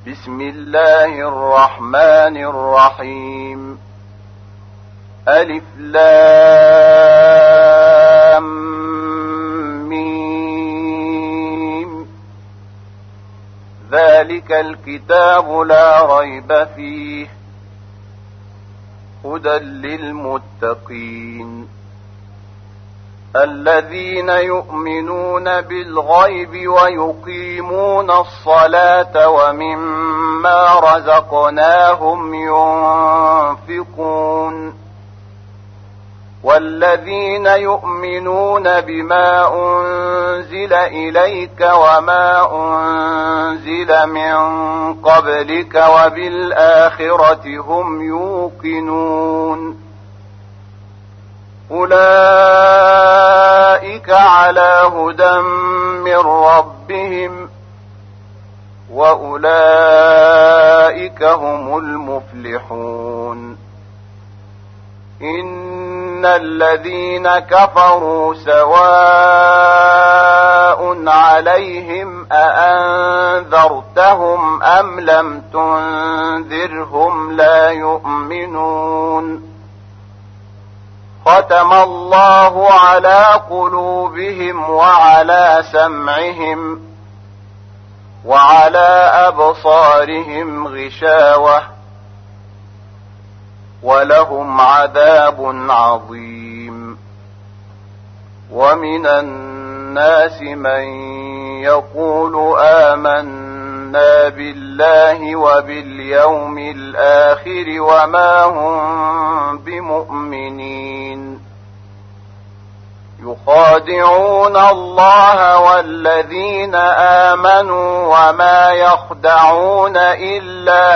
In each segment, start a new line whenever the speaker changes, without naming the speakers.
بسم الله الرحمن الرحيم. ألف لام ميم. ذلك الكتاب لا ريب فيه هدى للمتقين الذين يؤمنون بالغيب ويقيمون الصلاة ومما رزقناهم ينفقون والذين يؤمنون بما أنزل إليك وما أنزل من قبلك وبالآخرة هم يوقنون أولئك على هدى من ربهم وأولئك هم المفلحون. إن الذين كفروا سواء عليهم أأنذرتهم أم لم تنذرهم لا يؤمنون. ختم الله على قلوبهم وعلى سمعهم وعلى أبصارهم غشاوة ولهم عذاب عظيم. ومن الناس من يقول آمنا بالله وباليوم الآخر وما هم بمؤمنين يخادعون الله والذين آمنوا وما يخدعون إلا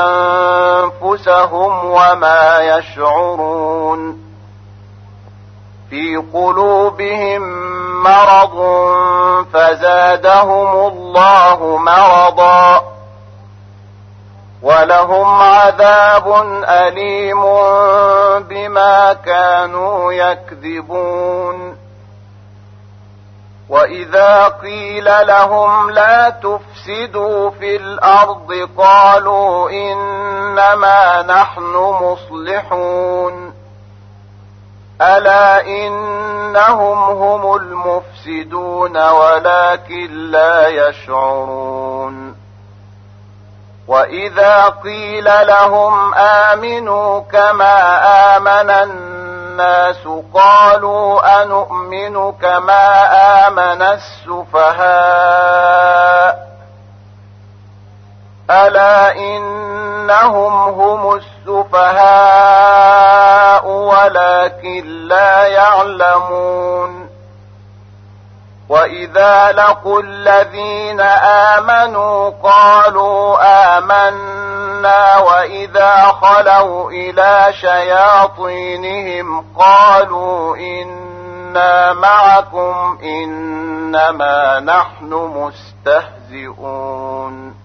أنفسهم وما يشعرون. في قلوبهم مرض فزادهم الله مرضا ولهم عذاب أليم بما كانوا يكذبون. وإذا قيل لهم لا تفسدوا في الأرض قالوا إنما نحن مصلحون ألا إنهم هم المفسدون ولكن لا يشعرون. وإذا قيل لهم آمنوا كما آمن الناس قالوا أنؤمن كما آمن السفهاء ألا إنهم هم السفهاء ولكن لا يعلمون. وإذا لقوا الذين آمنوا قالوا آمنا وإذا خلوا إلى شياطينهم قالوا إنا معكم إنما نحن مستهزئون.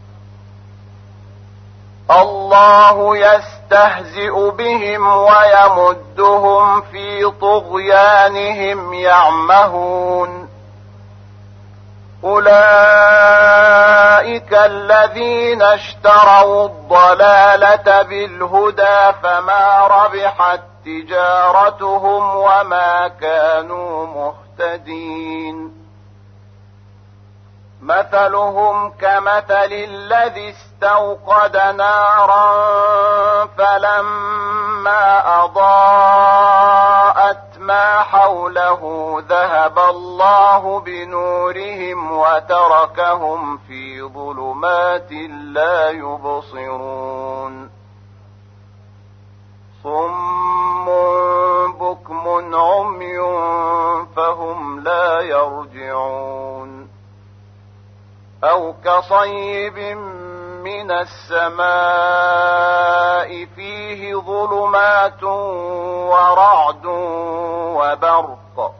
الله يستهزئ بهم ويمدهم في طغيانهم يعمهون. أولئك الذين اشتروا الضلالة بالهدى فما ربحت تجارتهم وما كانوا مهتدين. مثلهم كمثل الذي استوقد نارا فلما أضاءت ما حوله ذهب الله بنورهم وتركهم في ظلمات لا يبصرون. صم بكم عمي فهم لا يرجعون. أو كصيب من السماء فيه ظلمات ورعد وبرق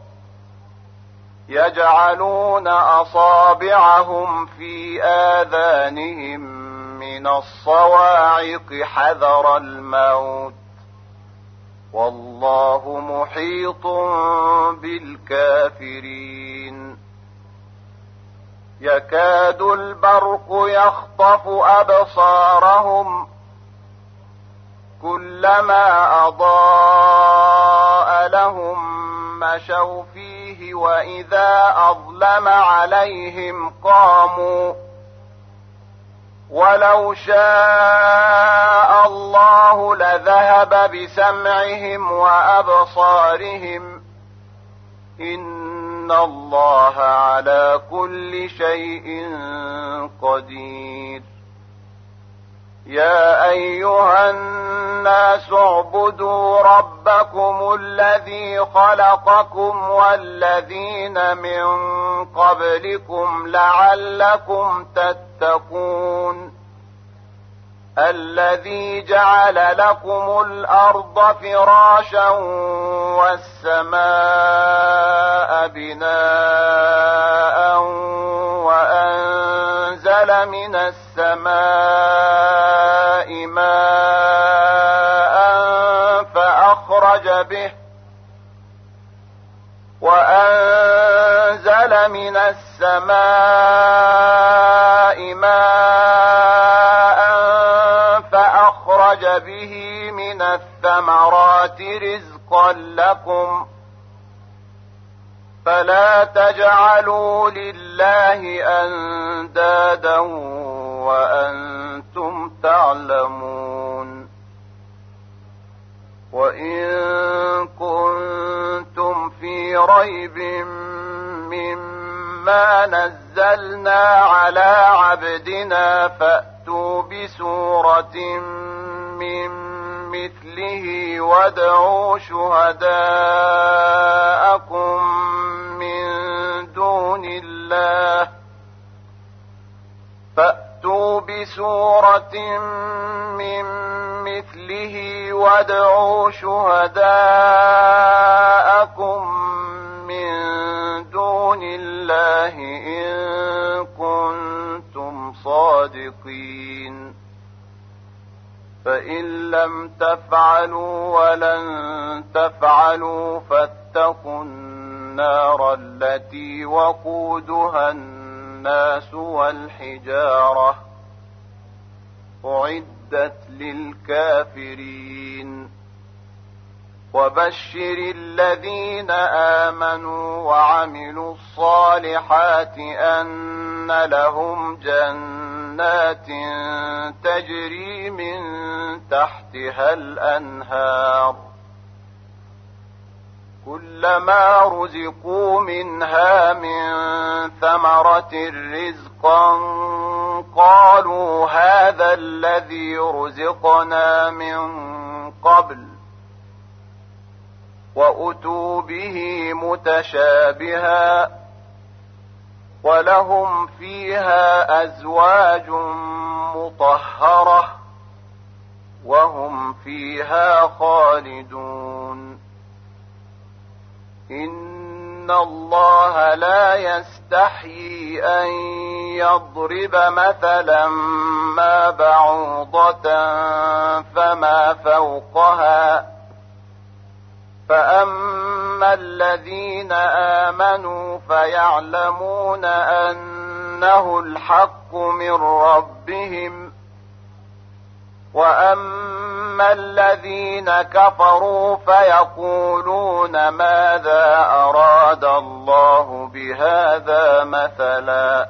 يجعلون أصابعهم في آذانهم من الصواعق حذر الموت والله محيط بالكافرين. يكاد البرق يخطف أبصارهم كلما أضاء لهم مشوا فيه وإذا أظلم عليهم قاموا ولو شاء الله لذهب بسمعهم وأبصارهم إن الله على كل شيء قدير يا أيها الناس اعبدوا ربكم الذي خلقكم والذين من قبلكم لعلكم تتقون الذي جعل لكم الأرض فراشا والسماء بناء وأنزل من السماء ماء فأخرج به من الثمرات رزقا لكم فلا تجعلوا لله أندادا وأنتم تعلمون وإن كنتم في ريب مما نزلنا على عبدنا فأتوا بسورة من مثله وادعوا شهداءكم من دون الله فأتوا بسورة من مثله وادعوا شهداءكم من دون الله إن كنتم صادقين فإن لم تفعلوا ولن تفعلوا فاتقوا النار التي وقودها الناس والحجارة أعدت للكافرين وبشر الذين آمنوا وعملوا الصالحات أن لهم جنات تجري من تحتها الأنهار كلما رزقوا منها من ثمرة رزقا قالوا هذا الذي رزقنا من قبل وأتوا به متشابها ولهم فيها أزواج مطهرة وهم فيها خالدون إن الله لا يستحيي أن يضرب مثلا ما بعوضة فما فوقها فأما الذين آمنوا فيعلمون أنه الحق من ربهم وأما الذين كفروا فيقولون ماذا أراد الله بهذا مثلا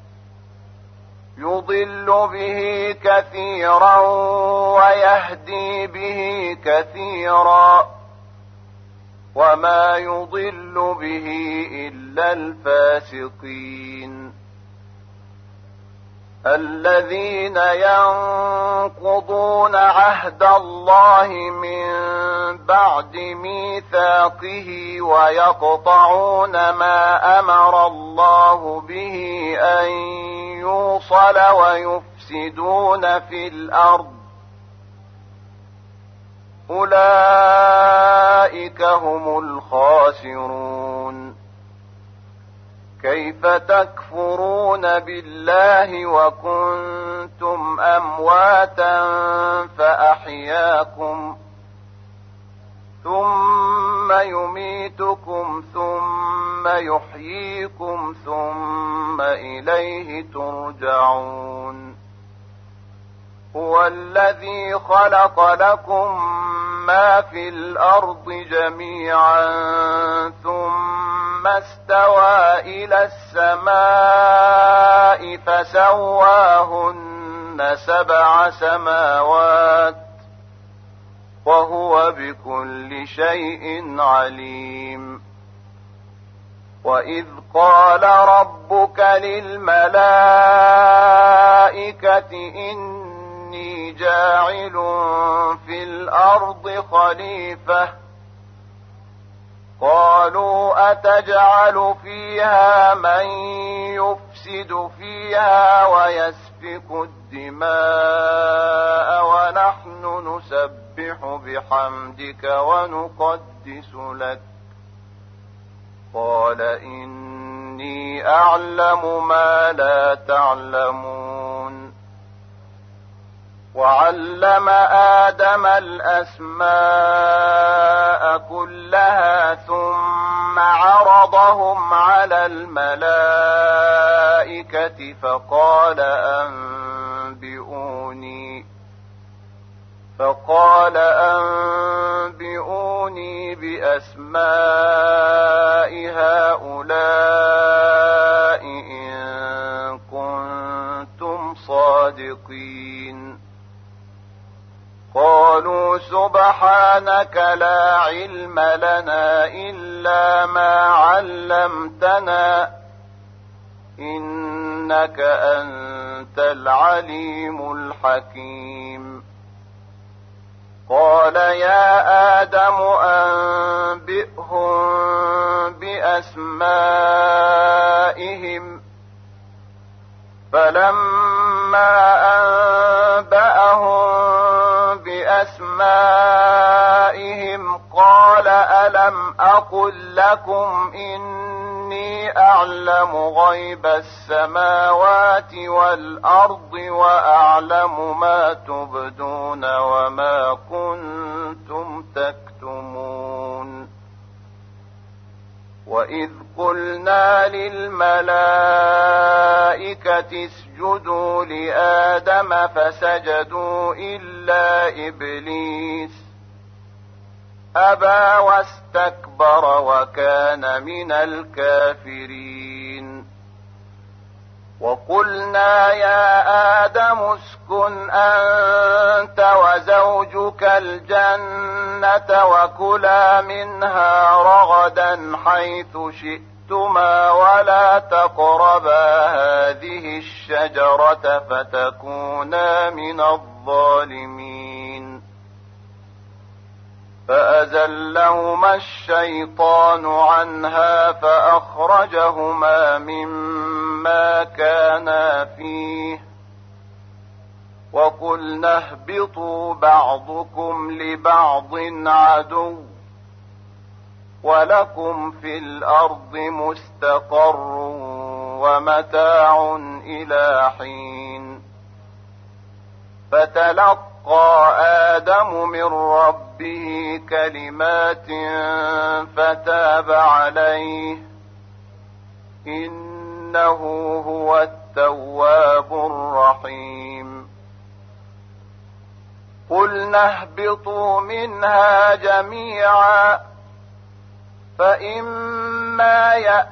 يضل به كثيرا ويهدي به كثيرا وما يضل به إلا الفاسقين الذين ينقضون عهد الله من بعد ميثاقه ويقطعون ما أمر الله به أن يوصل ويفسدون في الأرض أولئك هم الخاسرون كيف تكفرون بالله وكنتم أمواتا فأحياكم ثم يميتكم ثم يحييكم ثم إليه ترجعون هو الذي خلق لكم ما في الأرض جميعا ثم استوى إلى السماء فسواهن 7 سماوات وهو بكل شيء عليم وإذ قال ربك للملائكة إني جاعل في الأرض خليفة قالوا أتجعل فيها من يفسد فيها ويسفك الدماء ونحن نسبح بحمدك ونقدس لك قال إني أعلم ما لا تعلمون وعلم آدم الأسماء كلها ثم عرضهم على الملائكة فقال أنبئوني بأسماء هؤلاء إن كنتم صادقين قالوا سبحانك لا علم لنا إلا ما علمتنا إنك أنت العليم الحكيم قال يا آدم أنبئهم بأسمائهم فلما أنبأهم بأسمائهم قال ألم أقل لكم إني أعلم غيب السماوات والأرض وأعلم ما تبدون وما كنتم تكتمون وإذ قلنا للملائكة اسجدوا لآدم فسجدوا إلا إبليس أبى واستكبر وكان من الكافرين وقلنا يا آدم اسكن أنت وزوجك الجنة وكلا منها رغدا حيث شئتما ولا تقربا هذه الشجرة فتكونا من الظالمين فأزلهما الشيطان عنها فأخرجهما مما كانا فيه وقلنا اهبطوا بعضكم لبعض عدو ولكم في الأرض مستقر ومتاع إلى حين فتلقى آدم من ربه كلمات فتاب عليه إنه هو التواب الرحيم قلنا اهبطوا منها جميعا فإما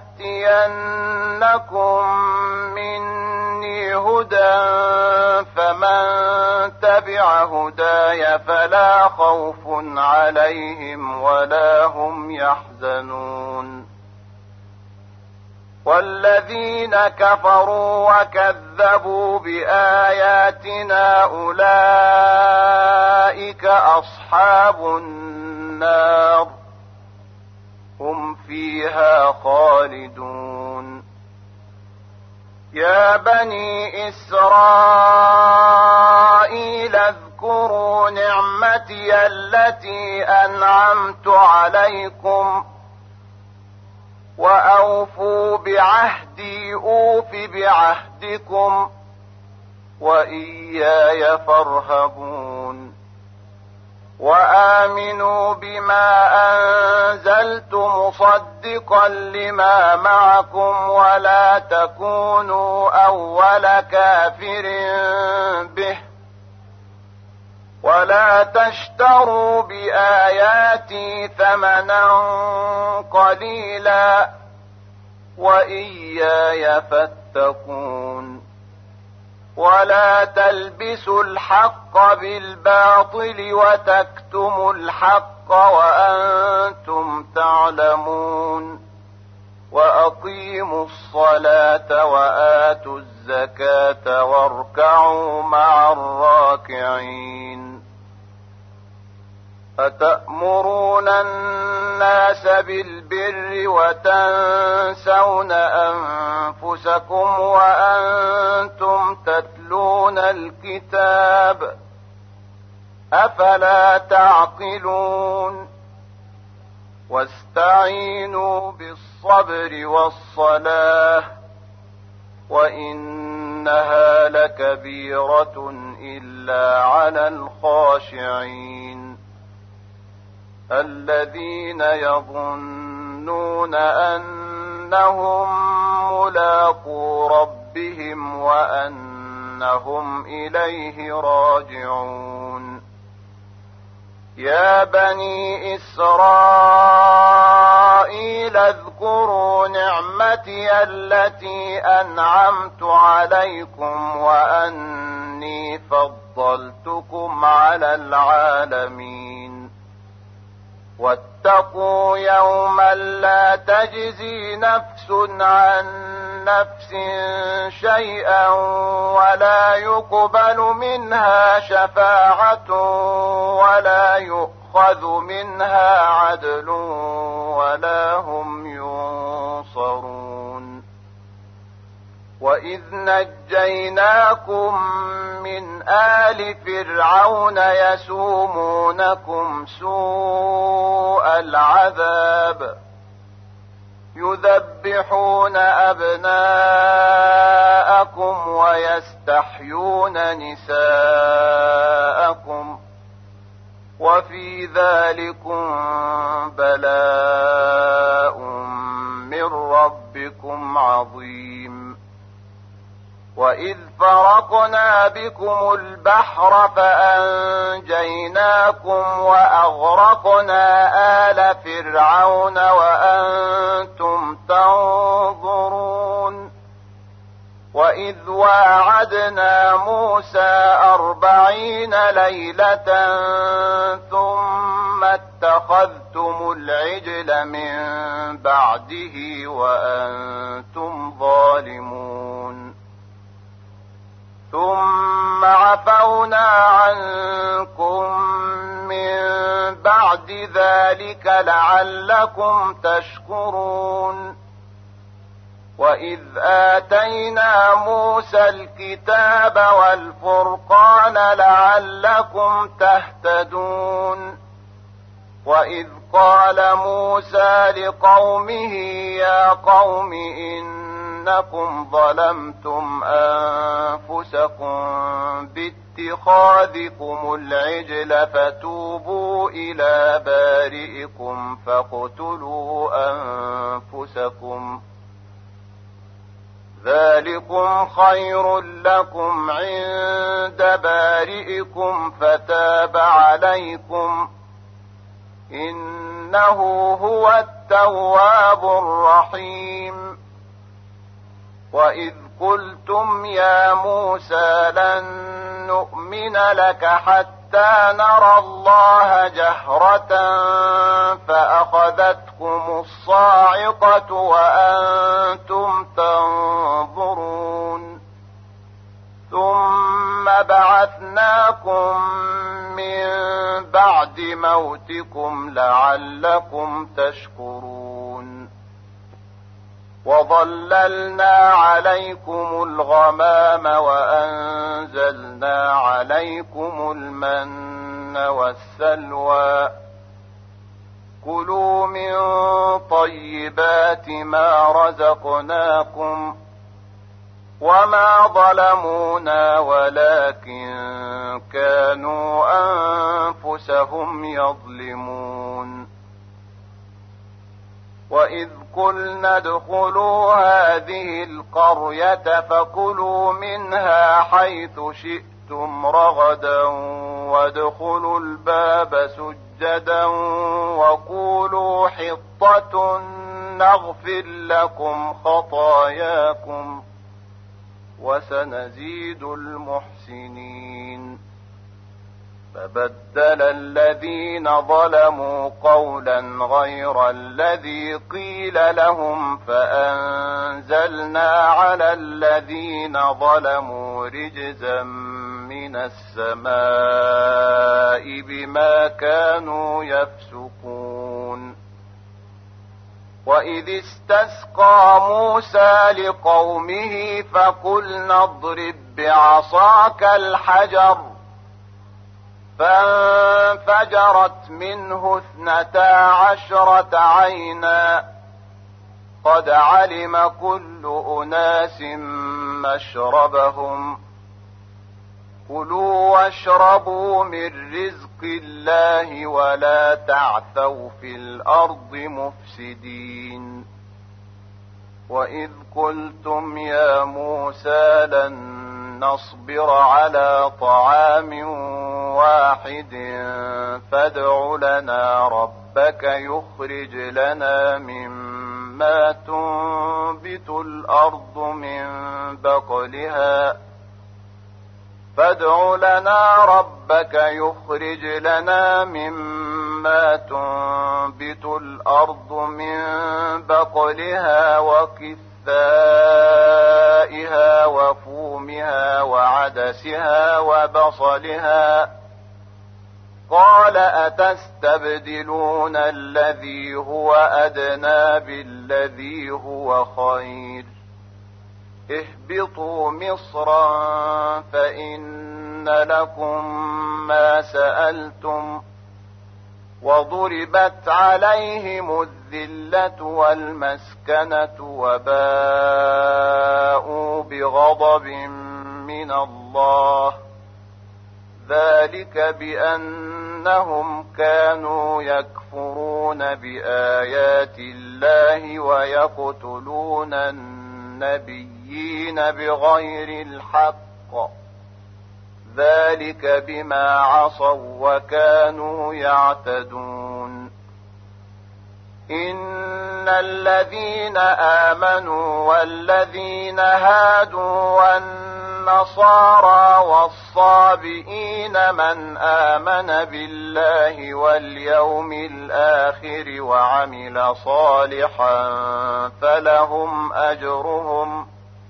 يأتينكم مني هدى فمن تبع هداي فلا خوف عليهم ولا هم يحزنون والذين كفروا وكذبوا بآياتنا أولئك أصحاب النار هم فيها خالدون يا بني إسرائيل اذكروا نعمتي التي أنعمت عليكم وأوفوا بعهدي أوف بعهدكم وإياي فارهبون وآمنوا بما أنزلت مصدقا لما معكم ولا تكونوا أول كافر به ولا تشتروا بآياتي ثمنا قليلا وإياي فاتقون ولا تلبسوا الحق بالباطل وتكتموا الحق وأنتم تعلمون وأقيموا الصلاة وآتوا الزكاة واركعوا مع الراكعين أتأمرون الناس بالبر وتنسون أنفسكم وأنتم تتلون الكتاب أفلا تعقلون واستعينوا بالصبر والصلاة وإنها لكبيرة إلا على الخاشعين الذين يظنون أنهم ملاقو ربهم وأنهم إليه راجعون يا بني إسرائيل اذكروا نعمتي التي أنعمت عليكم وأني فضلتكم على العالمين واتقوا يوما لا تجزي نفس عن نفس شيئا ولا يقبل منها شفاعة ولا يؤخذ منها عدل ولا هم ينصرون وإذ نجيناكم من آل فرعون يسومونكم سوء العذاب يذبحون أبناءكم ويستحيون نساءكم وفي ذلكم بلاء من ربكم عظيم وإذ فرقنا بكم البحر فأنجيناكم وأغرقنا آل فرعون وأنتم تنظرون وإذ واعدنا موسى 40 ليلة ثم اتخذتم العجل من بعده وأنتم ظالمون ثم عفونا عنكم من بعد ذلك لعلكم تشكرون وإذ آتينا موسى الكتاب والفرقان لعلكم تهتدون وإذ قال موسى لقومه يا قوم إنكم ظلمتم أنفسكم باتخاذكم العجل فتوبوا إلى بارئكم فاقتلوا أنفسكم ذلكم خير لكم عند بارئكم فتاب عليكم إنه هو التواب الرحيم وإذ قلتم يا موسى لن نؤمن لك حتى نرى الله جهرة فأخذتكم الصاعقة وأنتم تنظرون ثم بعثناكم من بعد موتكم لعلكم تشكرون وظللنا عليكم الغمام وأنزلنا عليكم المن والسلوى كلوا من طيبات ما رزقناكم وما ظلمونا ولكن كانوا أنفسهم يظلمون. وإذ قلنا ادخلوا هذه القرية فكلوا منها حيث شئتم رغدا وادخلوا الباب سجدا وقولوا حطة نغفر لكم خطاياكم وسنزيد المحسنين. فبدل الذين ظلموا قولا غير الذي قيل لهم فأنزلنا على الذين ظلموا رجزا من السماء بما كانوا يفسقون. وإذ استسقى موسى لقومه فقلنا اضرب بعصاك الحجر فانفجرت منه 12 عينا قد علم كل أناس مشربهم كلوا واشربوا من رزق الله ولا تعثوا في الأرض مفسدين. وإذ قلتم يا موسى لن نصبر على طعام واحد فادع لنا ربك يخرج لنا مما تنبت الأرض من بقلها فادع لنا ربك يخرج لنا مما تنبت الأرض من بقلها وكثائها وفومها وعدسها وبصلها قال أتستبدلون الذي هو أدنى بالذي هو خير اهبطوا مصرا فإن لكم ما سألتم وضربت عليهم الذلة والمسكنة وباءوا بغضب من الله ذلك بأنهم كانوا يكفرون بآيات الله ويقتلون النبيين بغير الحق ذلك بما عصوا وكانوا يعتدون. إن الذين آمنوا والذين هادوا والنصارى والصابئين من آمن بالله واليوم الآخر وعمل صالحا فلهم أجرهم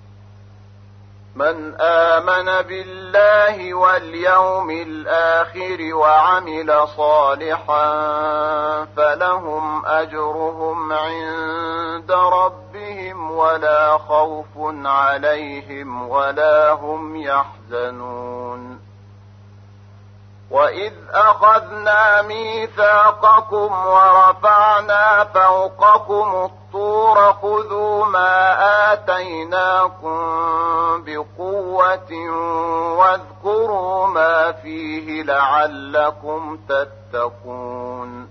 من آمن بالله واليوم الآخر وعمل صالحا فلهم أجرهم عند ربهم ولا خوف عليهم ولا هم يحزنون. وإذ أخذنا ميثاقكم ورفعنا فوقكم الطور خذوا ما آتيناكم بقوة واذكروا ما فيه لعلكم تتقون.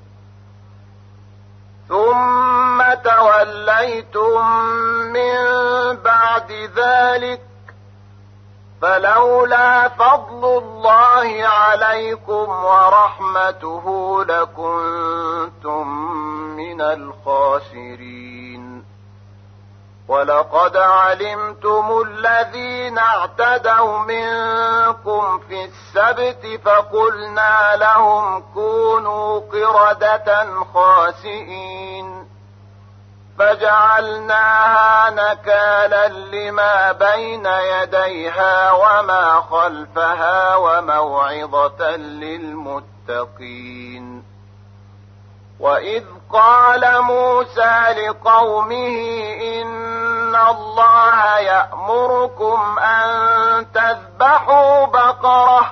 ثم توليتم من بعد ذلك فلولا فضل الله عليكم ورحمته لكنتم من الخاسرين. ولقد علمتم الذين اعتدوا منكم في السبت فقلنا لهم كونوا قردة خاسئين فجعلناها نكالا لما بين يديها وما خلفها وموعظة للمتقين. وإذ قال موسى لقومه إن الله يأمركم أن تذبحوا بقرة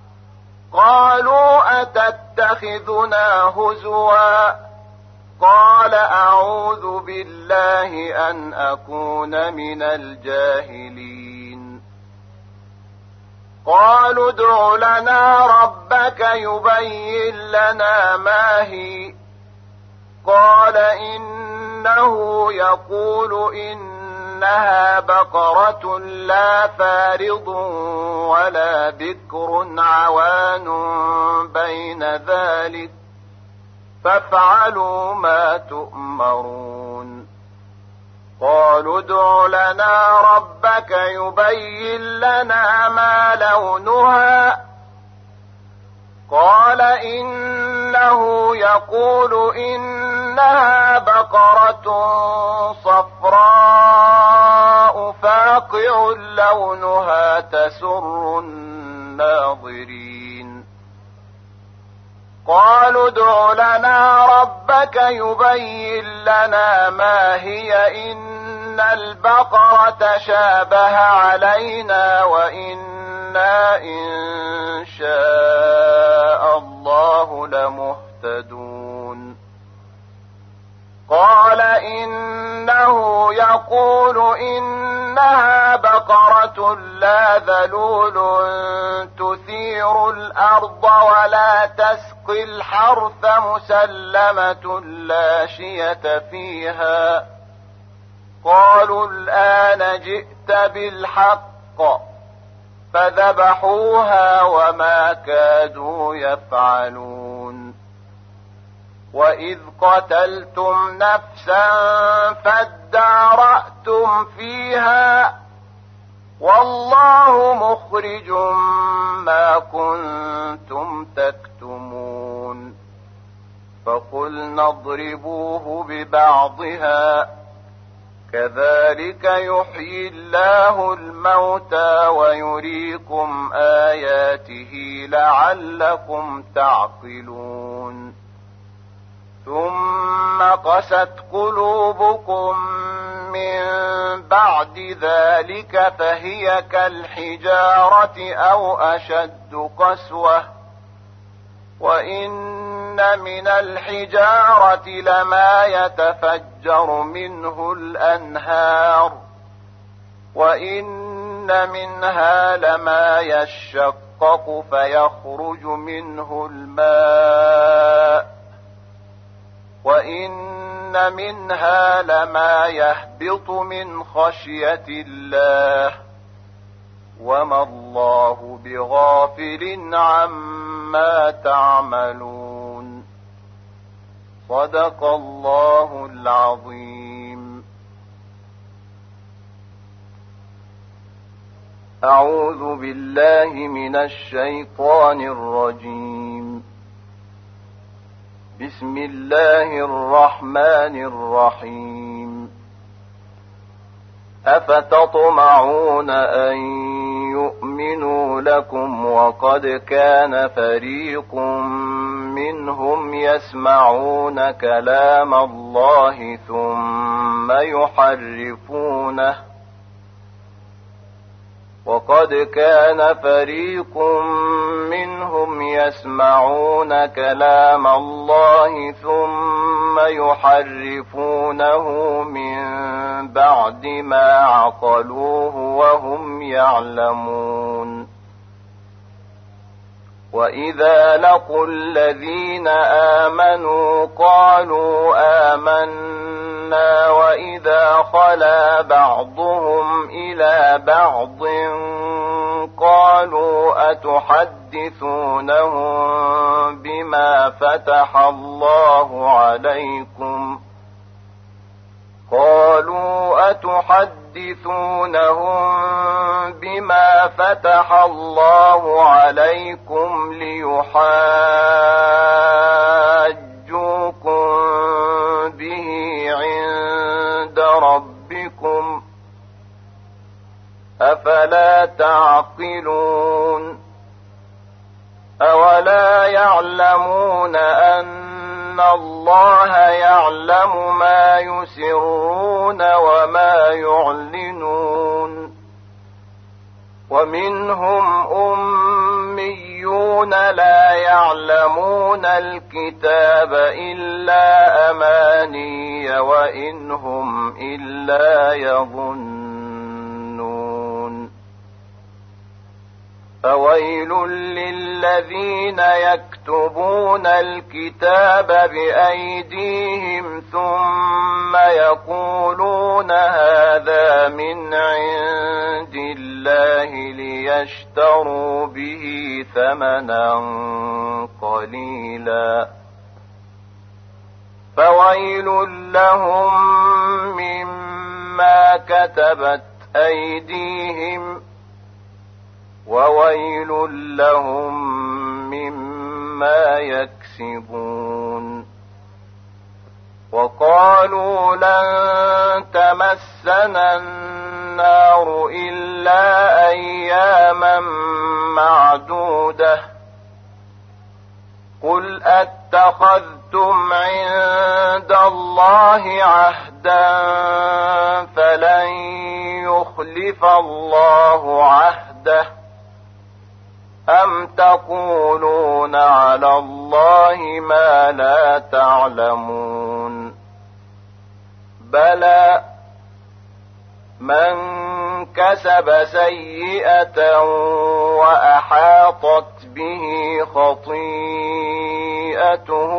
قالوا أتتخذنا هزوا قال أعوذ بالله أن أكون من الجاهلين. قالوا ادع لنا ربك يبين لنا ما هي. قال إنه يقول إنها بقرة لا فارض ولا بكر عوان بين ذلك فافعلوا ما تؤمرون. قالوا ادع لنا ربك يبين لنا ما لونها. قال إنه يقول إنها بقرة صفراء فاقع لونها تسر الناظرين. قالوا ادع لنا ربك يبين لنا ما هي إن البقرة شابه علينا وإنا إن شاء الله لمهتدون. قال إنه يقول إنها بقرة لا ذلول تثير الأرض ولا تسقي الحرث مسلمة لا شية فيها. قالوا الآن جئت بالحق فذبحوها وما كادوا يفعلون. وإذ قتلتم نفسا فادارأتم فيها والله مخرج ما كنتم تكتمون. فقلنا اضربوه ببعضها كذلك يحيي الله الموتى ويريكم آياته لعلكم تعقلون. ثم قست قلوبكم من بعد ذلك فهي كالحجارة أو أشد قسوة. وإن من الحجارة لما يتفجر منه الأنهار وإن منها لما يشقق فيخرج منه الماء وإن منها لما يهبط من خشية الله وما الله بغافل عما تعملون. صدق الله العظيم. أعوذ بالله من الشيطان الرجيم. بسم الله الرحمن الرحيم. أفتطمعون أن يؤمنوا لكم وقد كان فريق منهم يسمعون كلام الله ثم يحرفونه وقد كان فريق منهم يسمعون كلام الله ثم يحرفونه من بعد ما عقلوه وهم يعلمون. وإذا لقوا الذين آمنوا قالوا آمنا وإذا خلا بعضهم إلى بعض قالوا أتحدثونهم بما فتح الله عليكم ليحاجوكم به عند ربكم أفلا تعقلون. أولا يعلمون أن الله يعلم ما يسرون وما يعلنون. ومنهم أميون لا يعلمون الكتاب إلا أماني وإن هم إلا يظنون. فويل للذين يكتبون الكتاب بأيديهم ثم يقولون هذا من عند الله ليشتروا به ثمنا قليلا فويل لهم مما كتبت أيديهم وويل لهم مما يكسبون وقالوا لن تمسنا النار إلا أياما معدودة قل أتخذتم عند الله عهدا فلن يخلف الله عهده أم تقولون على الله ما لا تعلمون بلى من كسب سيئة وأحاطت به خطيئته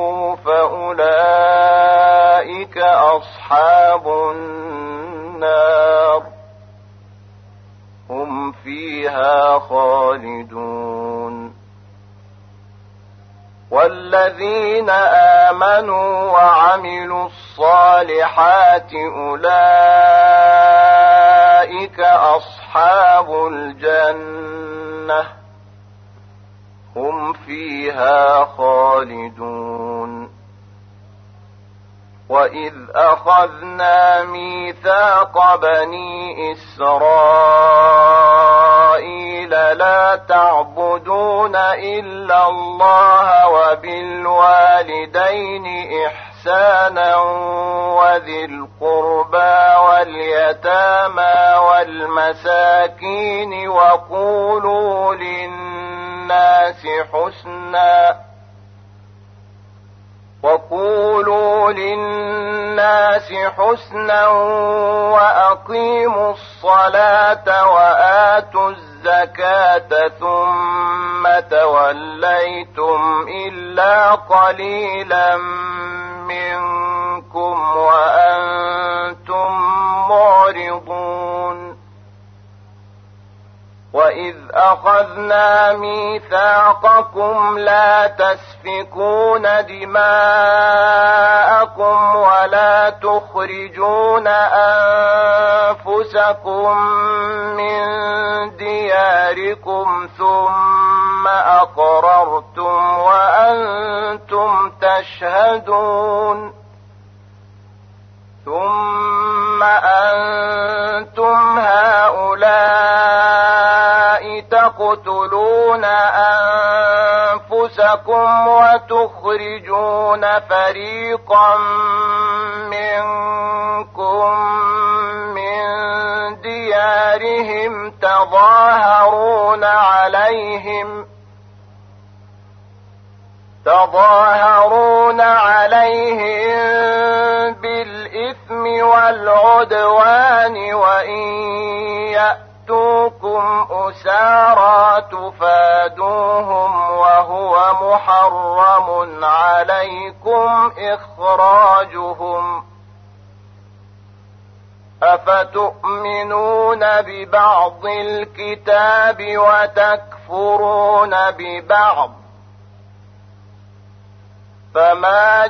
فأولئك أصحاب النار هم فيها خالدون والذين آمنوا وعملوا الصالحات أولئك أصحاب الجنة هم فيها خالدون وإذ أخذنا ميثاق بني إسرائيل لا تعبدون إلا الله وبالوالدين إحسانا وذي القربى واليتامى والمساكين وقولوا للناس حسنا وأقيموا الصلاة وآتوا الزكاة ثم توليتم إلا قليلا منكم وأنتم معرضون وإذ أخذنا ميثاقكم لا تسفكون دماءكم ولا تخرجون أنفسكم من دياركم ثم أقررتم وأنتم تشهدون ثم أنتم هؤلاء تقتلون أنفسكم وتخرجون فريقا منكم من ديارهم تظاهرون عليهم بالإثم والعدوان وإن يأتوكم أسارى تفادوهم وهو محرم عليكم إخراجهم أفتؤمنون ببعض الكتاب وتكفرون ببعض فما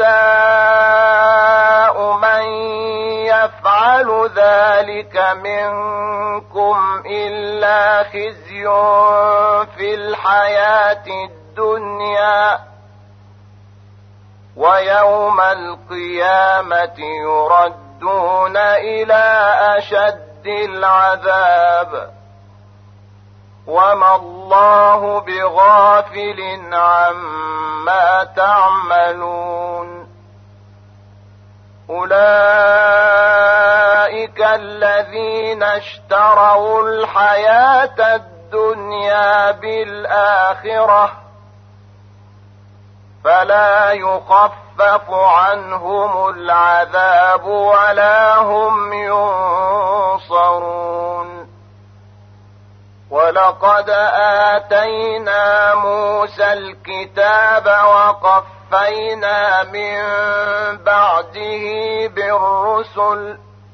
جزاء من يفعل ذلك منكم إلا خزي في الحياة الدنيا ويوم القيامة يردون إلى أشد العذاب وما الله بغافل عما تعملون أولئك الذين اشتروا الحياة الدنيا بالآخرة فلا يخفف عنهم العذاب ولا هم ينصرون ولقد آتينا موسى الكتاب وقفينا من بعده بالرسل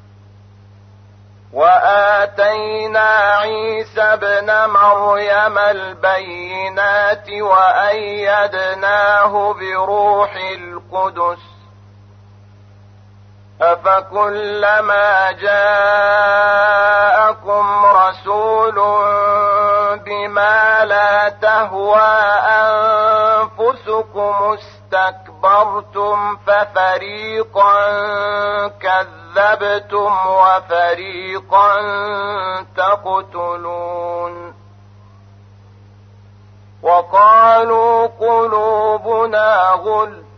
وآتينا عيسى ابن مريم البينات وأيدناه بروح القدس أفكلما جاءكم رسول بما لا تهوى أنفسكم استكبرتم ففريقا كذبتم وفريقا تقتلون وقالوا قلوبنا غلف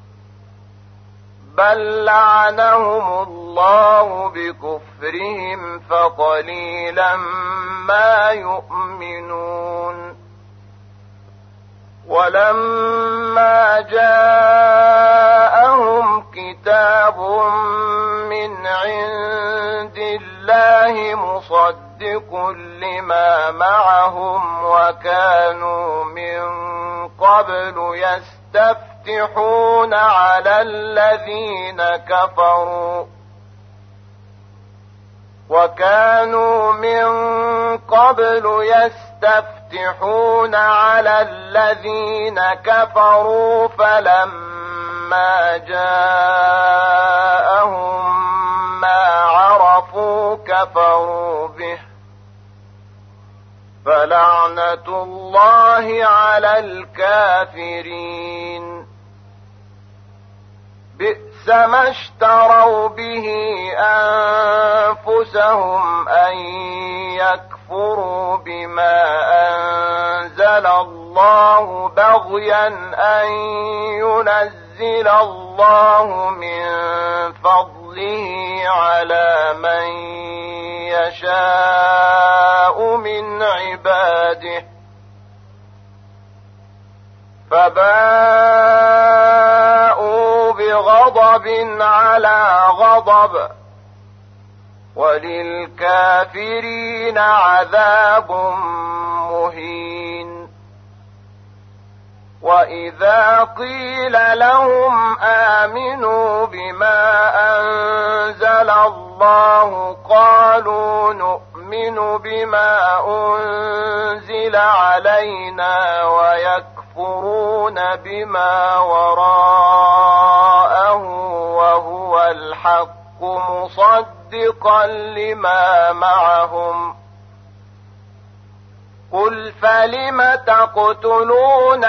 بل لعنهم الله بكفرهم فقليلا ما يؤمنون ولما جاءهم كتاب من عند الله مصدق لما معهم وكانوا من قبل يستفتحون على الذين كفروا فلما جاءهم ما عرفوا كفروا به فلعنة الله على الكافرين بئس ما اشتروا به أنفسهم أن يكفروا بما أنزل الله بغيا أن ينزل الله من فضله على من يشاء من عباده فباءوا بغضب على غضب وللكافرين عذاب مهين وإذا قيل لهم آمنوا بما أنزل الله قالوا نؤمن بما أنزل علينا ويكفرون بما وراءه وهو الحق مصدقا لما معهم قل فلم تقتلون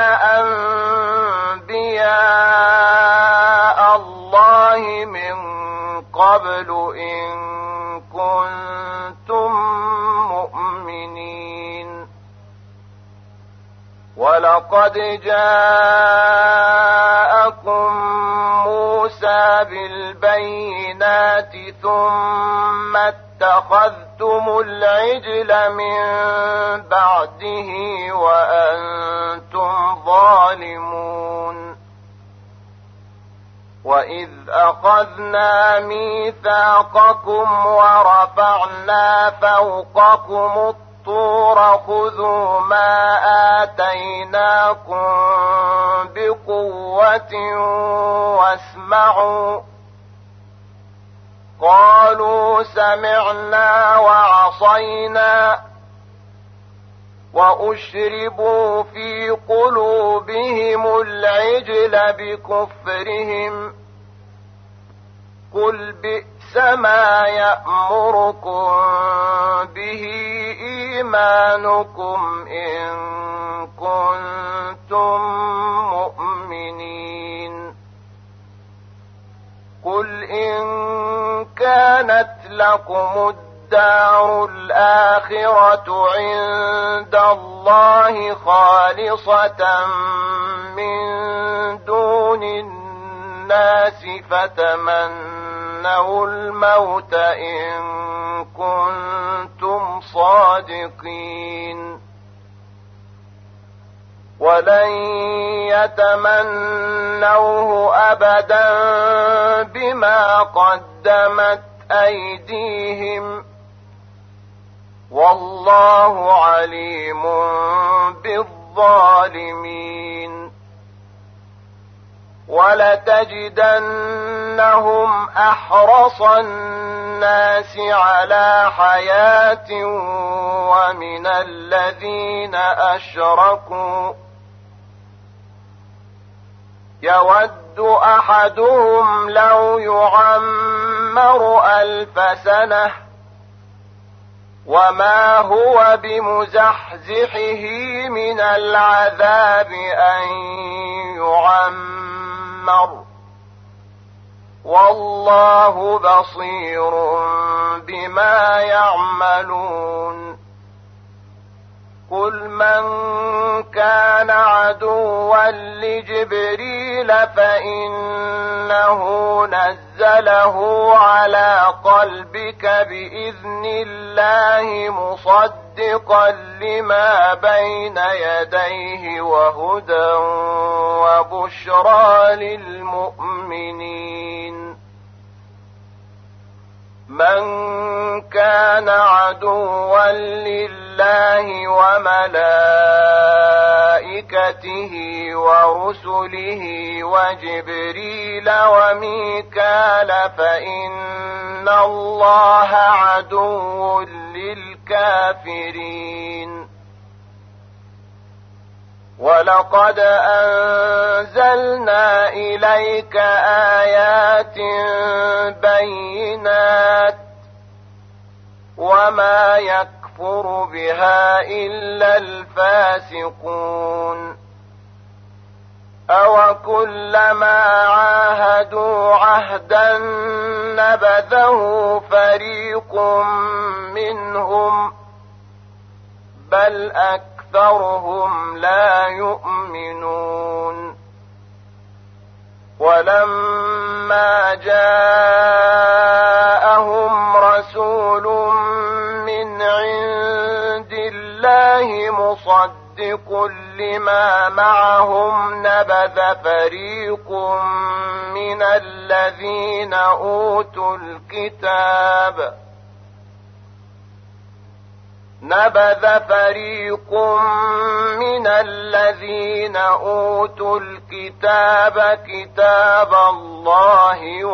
أنبياء الله من قبل إن كنتم مؤمنين ولقد جاءكم موسى بالبينات ثم اتخذتم العجل من بعده وأنتم ظالمون وإذ أخذنا ميثاقكم ورفعنا فوقكم الطور خذوا ما آتيناكم بقوة واسمعوا قالوا سمعنا وعصينا وأشربوا في قلوبهم العجل بكفرهم قل بئس ما يأمركم به إيمانكم إن كنتم مؤمنين قل إن كانت لكم الدار الآخرة عند الله خالصة من دون الناس فتمنوا الموت إن كنتم صادقين ولن يتمنوه أبدا بما قدمت أيديهم والله عليم بالظالمين. ولتجدنهم أحرص الناس على حياة ومن الذين أشركوا يود أحدهم لو يعمر 1000 سنة وما هو بمزحزحه من العذاب أن يعمر والله بصير بما يعملون. قل من كان عدوا لجبريل فإنه نزله على قلبك بإذن الله مصدقا لما بين يديه وهدى وبشرى للمؤمنين. من كان عدوا لله وملائكته ورسله وجبريل وميكال فإن الله عدو للكافرين. ولقد أنزلنا إليك آيات بينات وما يكفر بها إلا الفاسقون. أوكلما عاهدوا عهدا نبذه فريق منهم بل أكثرهم لا يؤمنون. ولما جاءهم رسول من عند الله مصدق لما معهم نبذ فريق من الذين أوتوا الكتاب كتاب الله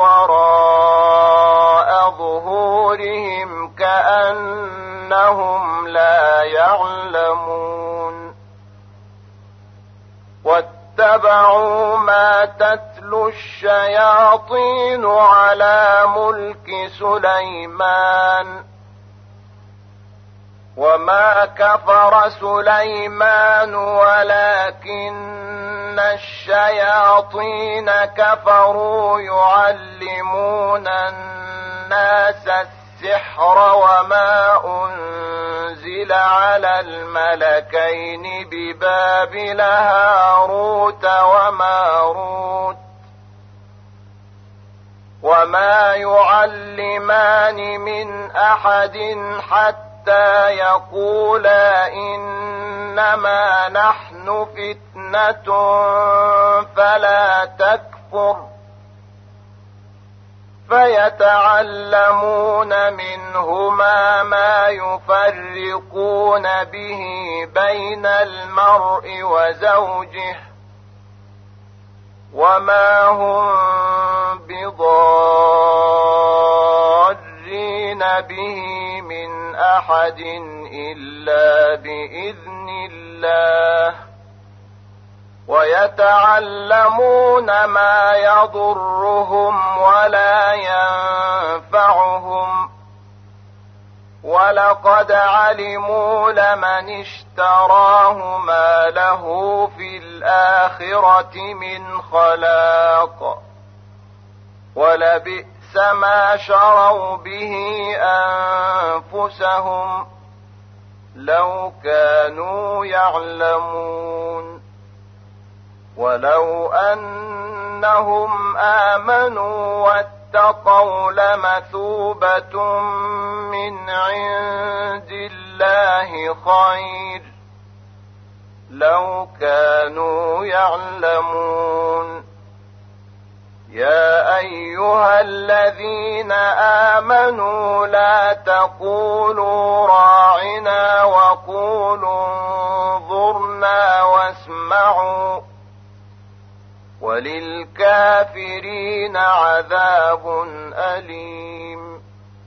وراء ظهورهم كأنهم لا يعلمون. واتبعوا ما تتلو الشياطين على ملك سليمان وما كفر سليمان ولكن الشياطين كفروا يعلمون الناس السحر وما أنزل على الملكين ببابل هاروت وماروت وما يعلمان من أحد حتى يقولا إنما نحن فتنة فلا تكفر فيتعلمون منهما ما يفرقون به بين المرء وزوجه وما هم بضارين به من أحد إلا بإذن الله ويتعلمون ما يضرهم ولا ينفعهم ولقد علموا لمن اشتراه ما له في الآخرة من خلاق ولبئس ما شروا به أنفسهم لو كانوا يعلمون. ولو أنهم آمنوا واتقوا لمثوبة من عند الله خير لو كانوا يعلمون. يا أيها الذين آمنوا لا تقولوا راعنا وقولوا انظرنا واسمعوا وللكافرين عذاب أليم.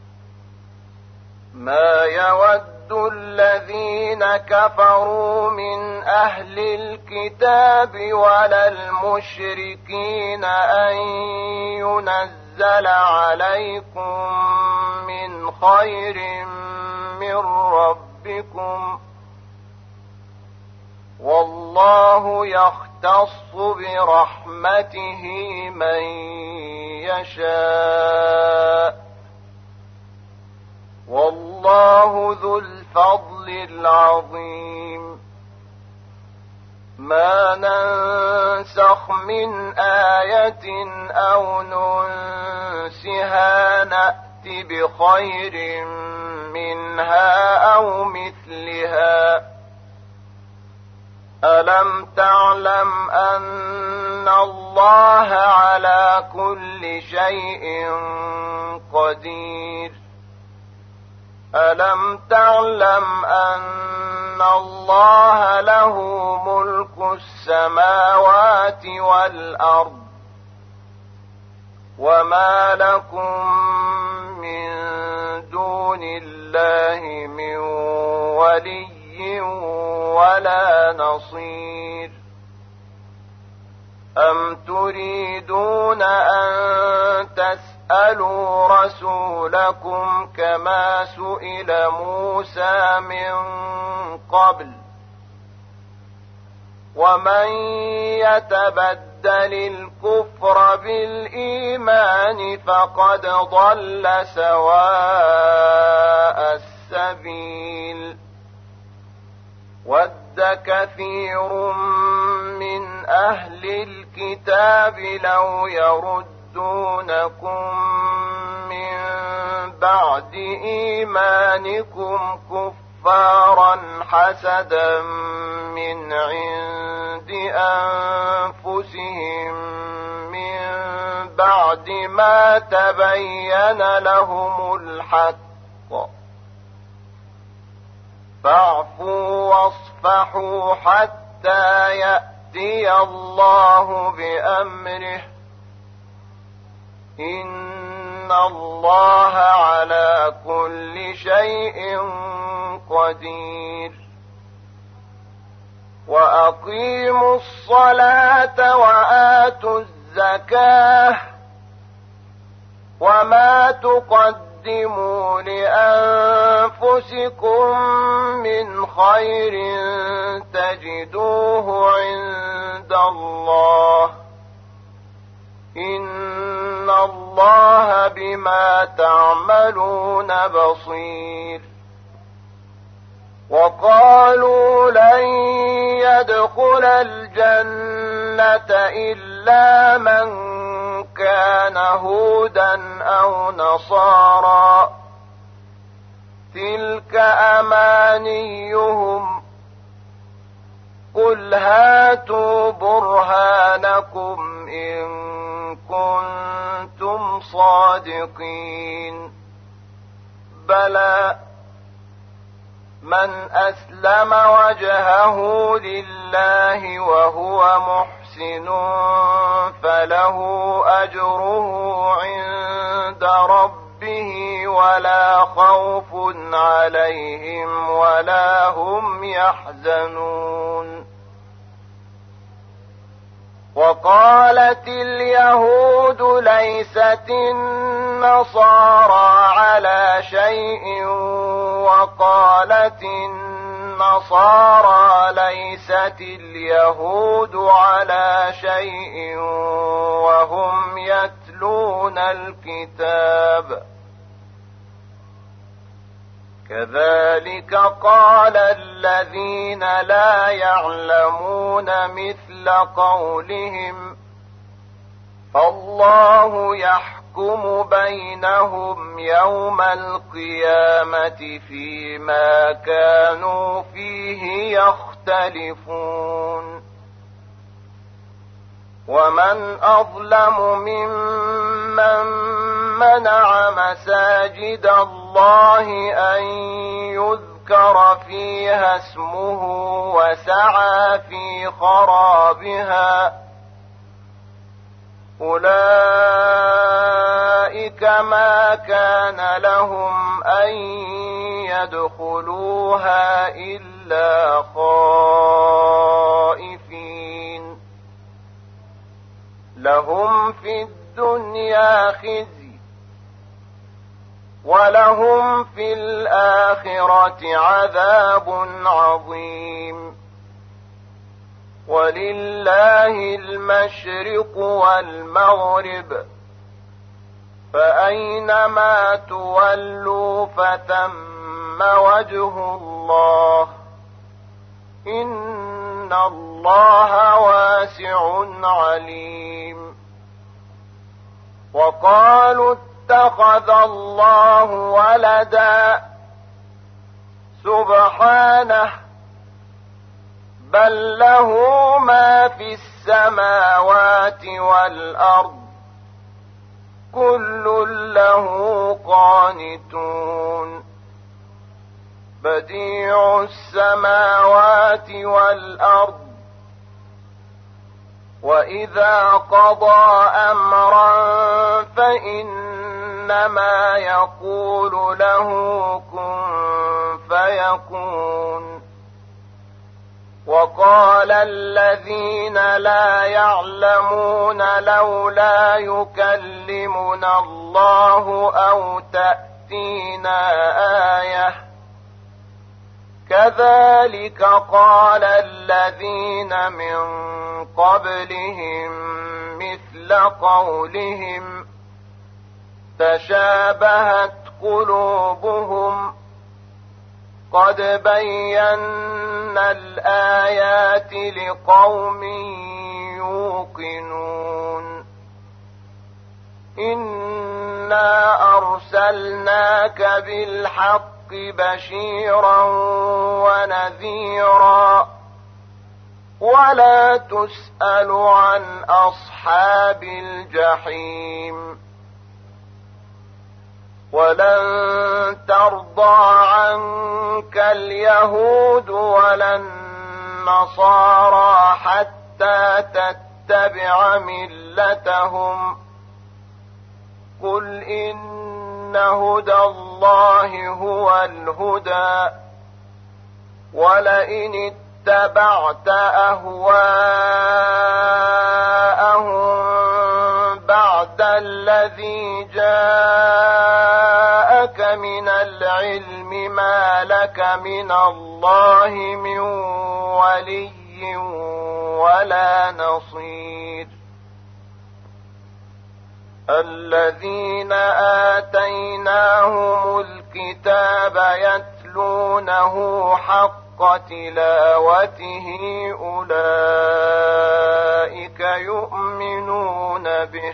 ما يود الذين كفروا من أهل الكتاب ولا المشركين أن ينزل عليكم من خير من ربكم، والله يختص برحمته من يشاء، والله ذو الفضل العظيم. ما ننسخ من آية أو ننسها نأت بخير منها أو مثلها. ألم تعلم أن الله على كل شيء قدير؟ ألم تعلم أن الله له ملك السماوات والأرض، وما لكم من دون الله من ولي ولا نصير. أم تريدون أن تسألوا رسولكم كما سئل موسى من قبل؟ ومن يتبدل الكفر بالإيمان فقد ضل سواء السبيل. ود كثير من أهل الكتاب لو يردونكم من بعد إيمانكم كفارا حسدا من عند أنفسهم من بعد ما تبين لهم الحق، فاعفوا واصفحوا حتى يأتي الله بأمره، إن الله على كل شيء قدير. وأقيموا الصلاة وآتوا الزكاة، وما تقدموا لأنفسكم من خير تجدوه عند الله، إن الله بما تعملون بصير. وقالوا لن يدخل الجنة إلا من كان هودا أو نصارى، تلك أمانيهم، قل هاتوا برهانكم إن كنتم صادقين. بلى، من أسلم وجهه لله وهو محسن فله أجره عند ربه ولا خوف عليهم ولا هم يحزنون. وقالت اليهود ليست النصارى على شيء، وقالت النصارى ليست اليهود على شيء وهم يتلون الكتاب. كذلك قال الذين لا يعلمون مثل قولهم، فالله يحكم بينهم يوم القيامة فيما كانوا فيه يختلفون. ومن أظلم ممن منع مساجد الله أن يذكر فيها اسمه وسعى في خرابها أولئك ما كان لهم أن يدخلوها إلا خائفين لهم في الدنيا خزي ولهم في الآخرة عذاب عظيم ولله المشرق والمغرب فأينما تولوا فثم وجه الله إن الله واسع عليم وقالوا اتخذ الله ولدا سبحانه بل له ما في السماوات والأرض كل له قانتون بديع السماوات والأرض وإذا قضى أمرا فإنما يقول له كن فيكون وقال الذين لا يعلمون لولا يكلمنا الله أو تأتينا آية كذلك قال الذين من قبلهم مثل قولهم تشابهت قلوبهم قد بينا الآيات لقوم يوقنون إنا أرسلناك بالحق بشيرا ونذيرا ولا تسأل عن أصحاب الجحيم ولن ترضى عنك اليهود ولا النصارى حتى تتبع ملتهم قل إن هدى الله هو الهدى ولئن اتبعت أهواءهم بعد الذي جاءك من العلم ما لك من الله من ولي ولا نصير الذين آتيناهم الكتاب يتلونه حق تلاوته أولئك يؤمنون به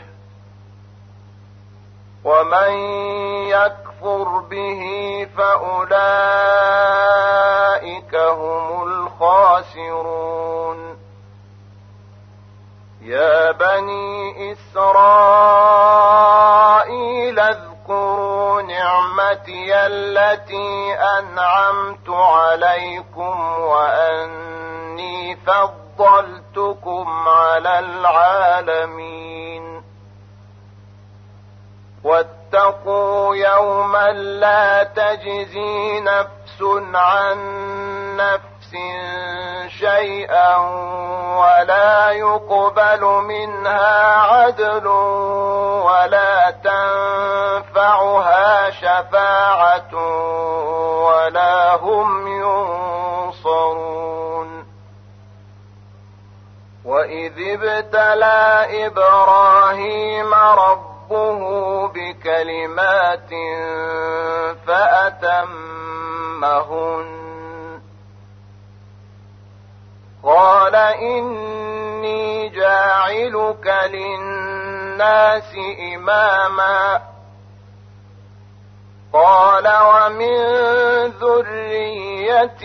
ومن يكفر به فأولئك هم الخاسرون يا بني إسرائيل اذكروا نعمتي التي أنعمت عليكم وأني فضلتكم على العالمين واتقوا يوما لا تجزي نفس عن نفس شيئا ولا يقبل منها عدل ولا تنفعها شفاعة ولا هم ينصرون وإذ ابتلى إبراهيم ربه بكلمات فأتمهن قال إني جاعلك للناس إماما قال ومن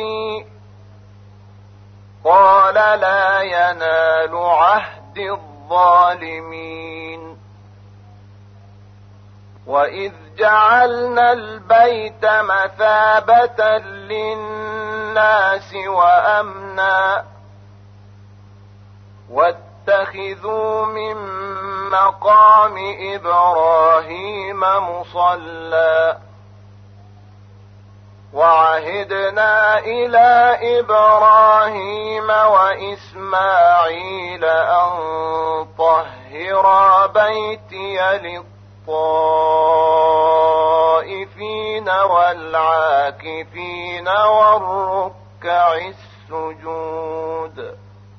ذريتي قال لا ينال عهد الظالمين. وإذ جعلنا البيت مثابة للناس وأمنا واتخذوا من مقام إبراهيم مصلى وعهدنا إلى إبراهيم وإسماعيل أن طهرا بيتي للطائفين والعاكفين والركع السجود.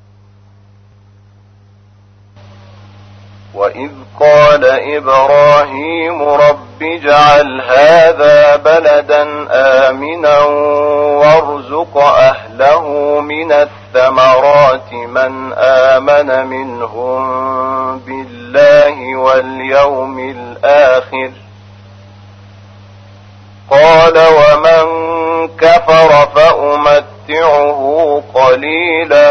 وإذ قال إبراهيم رب اجعل هذا بلدا آمنا وارزق أهله من الثمرات من آمن منهم بالله واليوم الآخر قال ومن كفر فأمتعه قليلا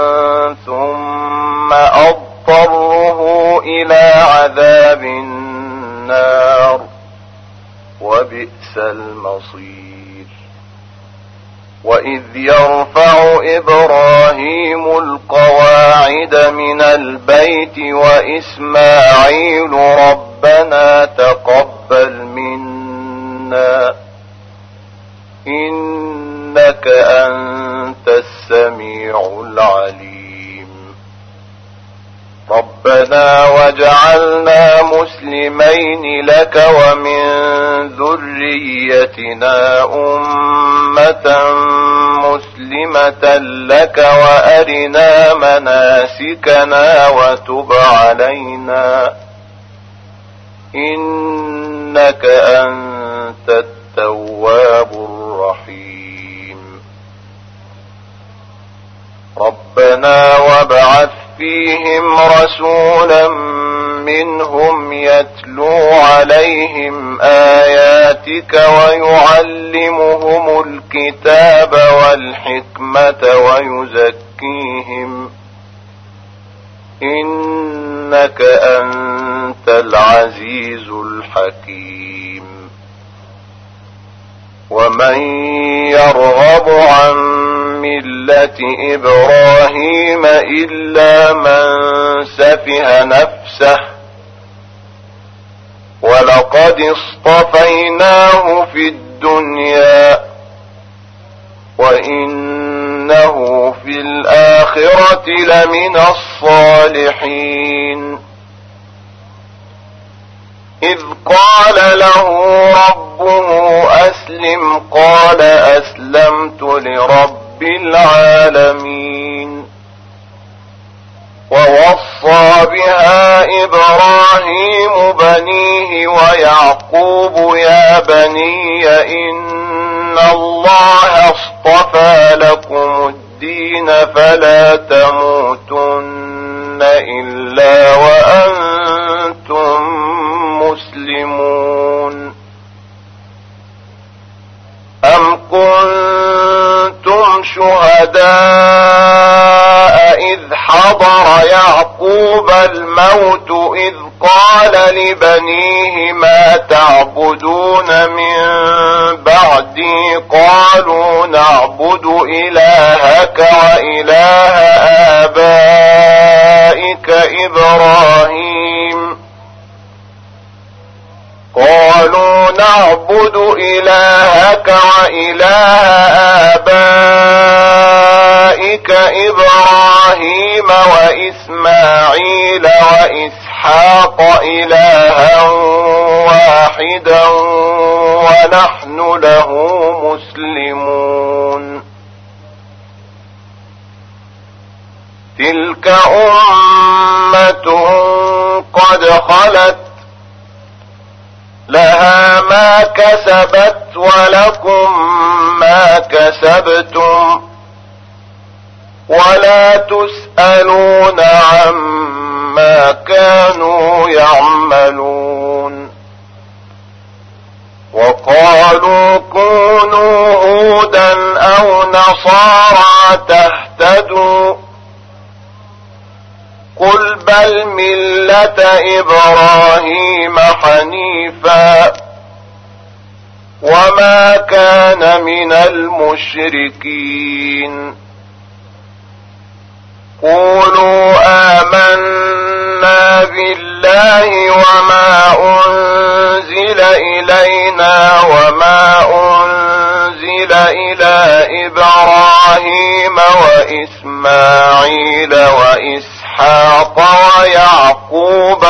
ثم أضطره إلى عذاب النار وبئس المصير. وإذ يرفع إبراهيم القواعد من البيت وإسماعيل ربنا تقبل منا إنك أنت السميع العليم. ربنا واجعلنا مسلمين لك ومن ذريتنا أمة مسلمة لك وأرنا مناسكنا وتب علينا إنك أنت التواب الرحيم. ربنا وابعث فيهم رسولا منهم يتلو عليهم آياتك ويعلمهم الكتاب والحكمة ويزكيهم إنك أنت العزيز الحكيم. ومن يرغب عن ملة إبراهيم إلا من سفه نفسه ولقد اصطفيناه في الدنيا وإنه في الآخرة لمن الصالحين. إذ قال له ربه أسلم قال أسلمت لرب العالمين. ووصى بها إبراهيم بنيه ويعقوب يا بني إن الله اصطفى لكم الدين فلا تموتن إلا وأنتم مسلمون. أم كنتم شهداء إذ حضر يعقوب الموت إذ قال لبنيه ما تعبدون من بعدي قالوا نعبد إلهك وإله آبائك إبراهيم وإسماعيل وإسحاق إلها واحدا ونحن له مسلمون. تلك أمة قد خلت لها ما كسبت ولكم ما كسبتم ولا تسألون عما كانوا يعملون. وقالوا كونوا هودا أو نصارى تهتدوا قل بل ملة إبراهيم حنيفا وما كان من المشركين قولوا آمنا بالله وما أنزل إلينا وما أنزل إلى إبراهيم وإسماعيل وإسحاق ويعقوب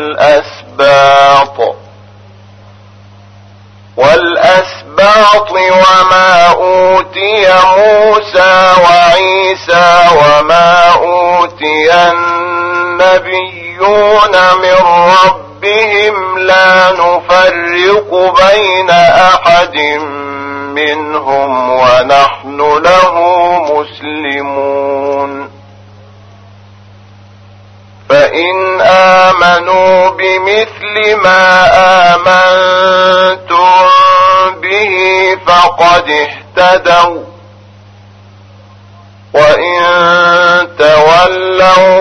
والأسباط وما أوتي موسى وعيسى وما أوتي النبيون من ربهم لا نفرق بين أحد منهم ونحن له مسلمون فإن آمنوا بمثل ما آمنتم به فقد اهتدوا وإن تولوا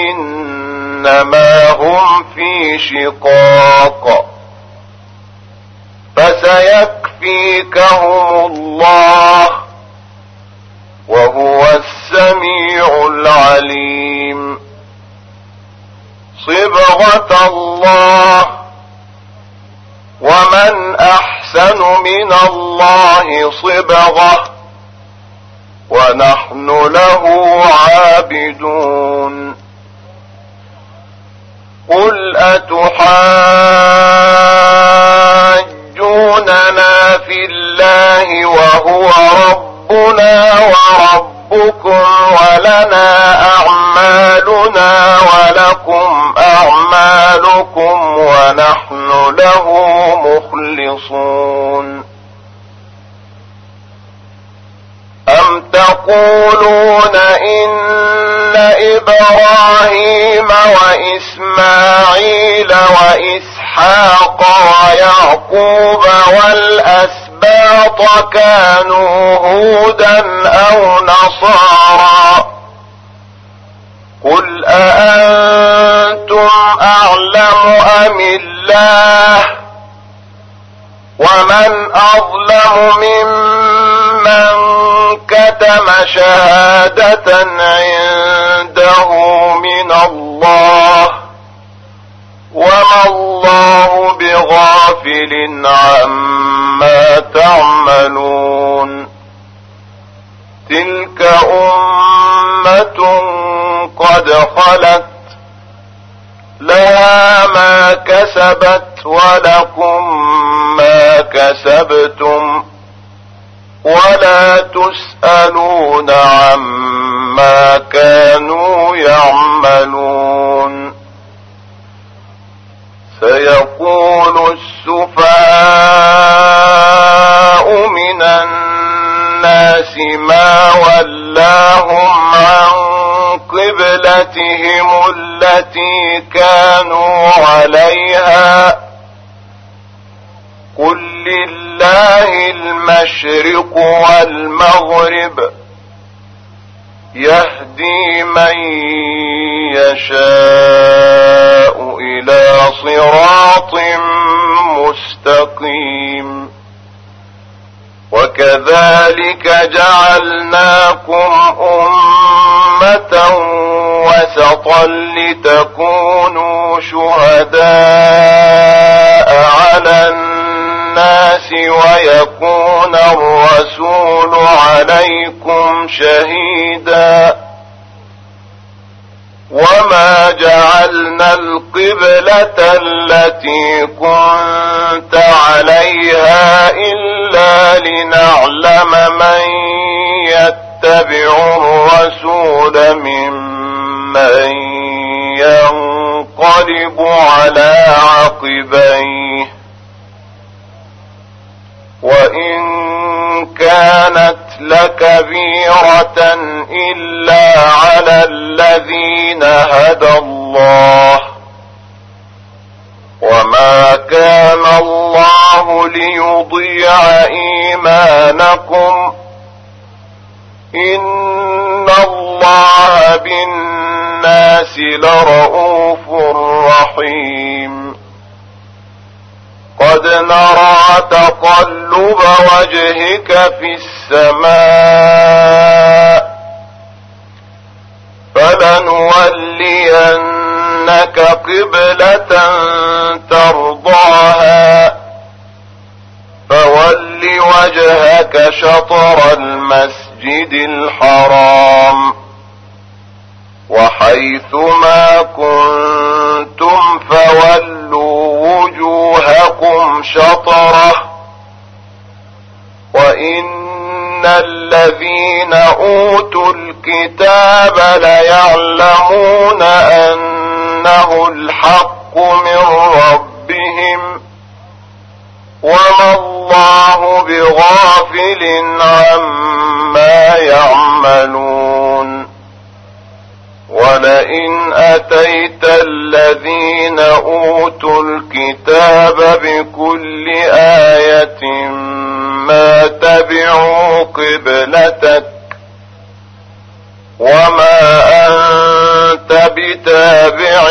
فإنما هم في شقاق فسيكفيكهم الله وهو السميع العليم صبغة الله ومن أحسن من الله صبغة ونحن له عابدون قل أتحاجوننا في الله وهو ربنا وربكم ولنا أعمالنا ولكم أعمالكم ونحن له مخلصون أم تقولون إن إبراهيم وإسماعيل وإسحاق ويعقوب والأسباط كانوا هودا أو نصارى قل أأنتم أعلم أم الله ومن أظلم ممن كتم شهادة عنده من الله وما الله بغافل عما تعملون تلك أمة قد خلت لها ما كسبت ولكم ما كسبتم ولا تسألون عما كانوا يعملون سيقول السفهاء من الناس ما ولاهم عن قبلتهم التي كانوا عليها قل لله المشرق والمغرب يهدي من يشاء إلى صراط مستقيم وكذلك جعلناكم أمة وسطا لتكونوا شهداء على الناس ويكون الرسول عليكم شهيدا وما جعلنا القبلة التي كنت عليها إلا لنعلم من يتبع الرسول ممن ينقلب على عقبيه وإن كانت لكبيرة إلا على الذين هدى الله وما كان الله ليضيع إيمانكم إن الله بالناس بالناس لرؤوف رحيم قد نرى تقلب وجهك في السماء فلنولينك قبلة ترضاها فول وجهك شطر المسجد الحرام وحيث ما كنتم فولوا وجوهكم شطره وإن الذين أوتوا الكتاب ليعلمون أنه الحق من ربهم وما الله بغافل عما يعملون ولئن أتيت الذين أوتوا الكتاب بكل آية ما تبعوا قبلتك وما أنت بتابع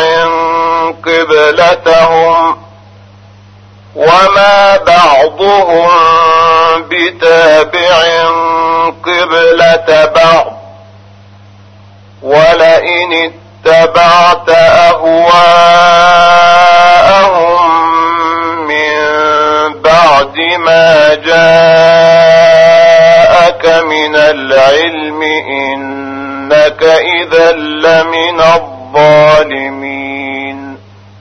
قبلتهم وما بعضهم بتابع قبلة بعض ولئن اتبعت أهواءهم من بعد ما جاءك من العلم إنك إذا لمن الظالمين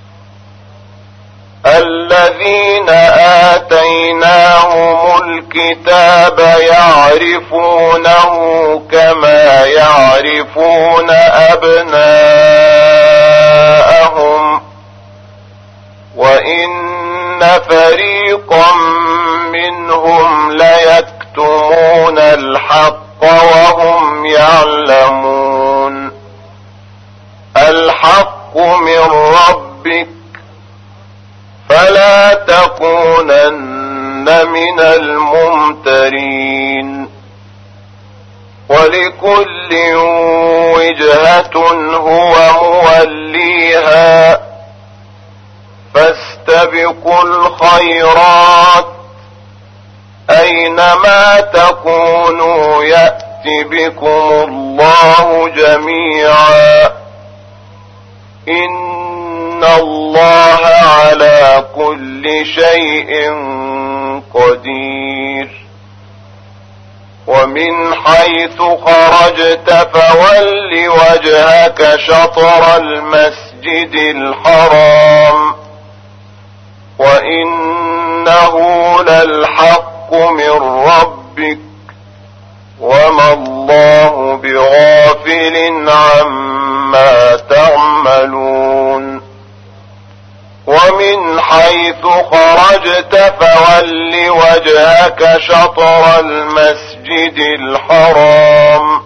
الذين آتيناهم الكتاب يعرفونه كما يعرفون أبناءهم وإن فريقا منهم ليكتمون الحق وهم يعلمون الحق من ربك فلا تكونن من الممترين ولكل وجهة هو موليها فاستبقوا الخيرات أينما تكونوا يأت بكم الله جميعا إن الله على كل شيء قدير ومن حيث خرجت فول وجهك شطر المسجد الحرام وإنه للحق من ربك وما الله بغافل عما تعملون ومن حيث خرجت فول وجهك شطر المسجد الحرام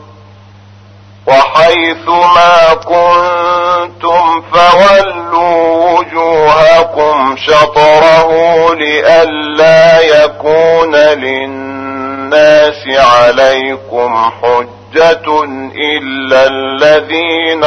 وحيث ما كنتم فولوا وجوهكم شطره لئلا يكون للناس عليكم حجة إلا الذين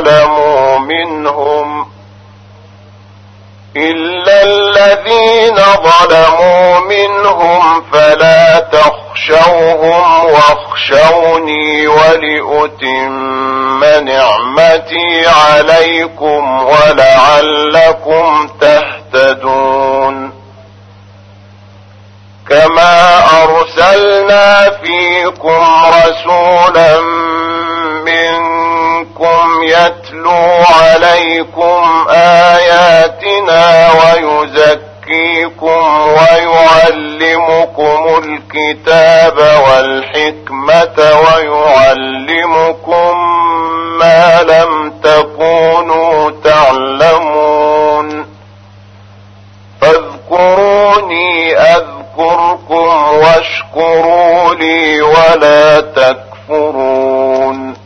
ظلموا منهم فلا تخشوهم واخشوني ولأتم نعمتي عليكم ولعلكم تهتدون كما أرسلنا فيكم رسولا منكم يتلو عليكم آياتنا ويزكيكم ويعلمكم الكتاب والحكمة ويعلمكم ما لم تكونوا تعلمون فاذكروني أذكركم واشكروا لي ولا تكفرون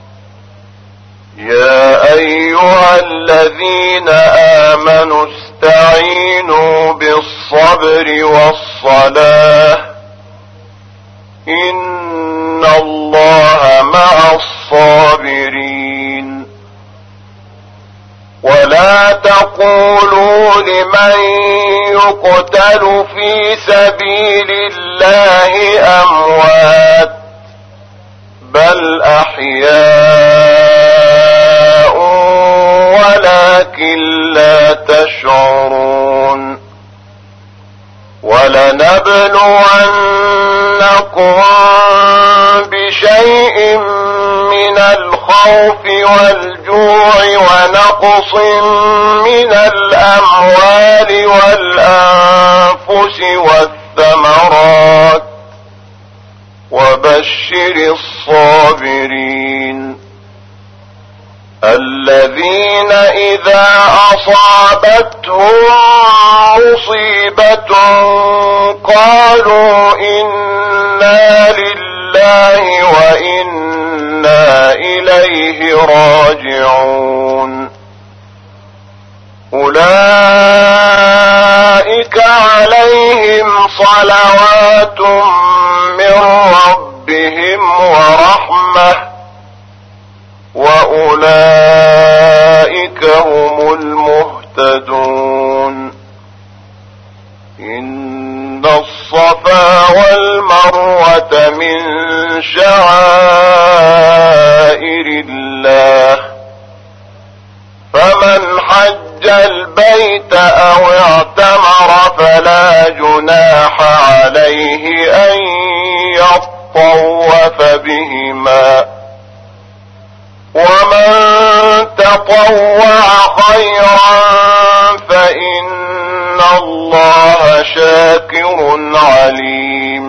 يا أيها الذين آمنوا استعينوا بالصبر والصلاة إن الله مع الصابرين تقولوا لمن يقتل في سبيل الله أموات بل أحياء ولكن لا تشعرون ولنبلونكم بشيء من الخوف والجوع ونقص من الأموال والأنفس والثمرات وبشر الصابرين الذين إذا أصابتهم مصيبة قالوا إنا لله وإنا إليه راجعون أولئك عليهم صلوات من ربهم ورحمة وأولئك هم المهتدون إن الصفا والمروة من شعائر الله فمن حج البيت أو اعتمر فلا جناح عليه أن يطوف بهما ومن تطوع خيرا فإن الله شاكر عليم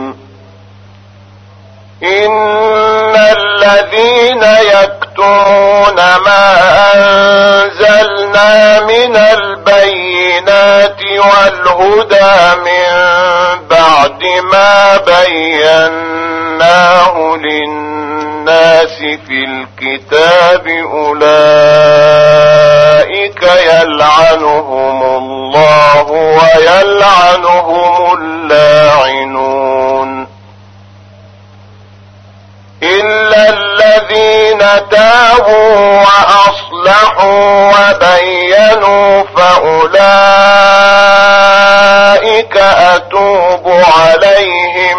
إن الذين يكتمون ما أنزلنا من البينات والهدى من بعد ما بيناه للناس في الكتاب أولئك يلعنهم الله ويلعنهم اللاعنون إلا الذين تابوا وأصلحوا وبينوا فأولئك أتوب عليهم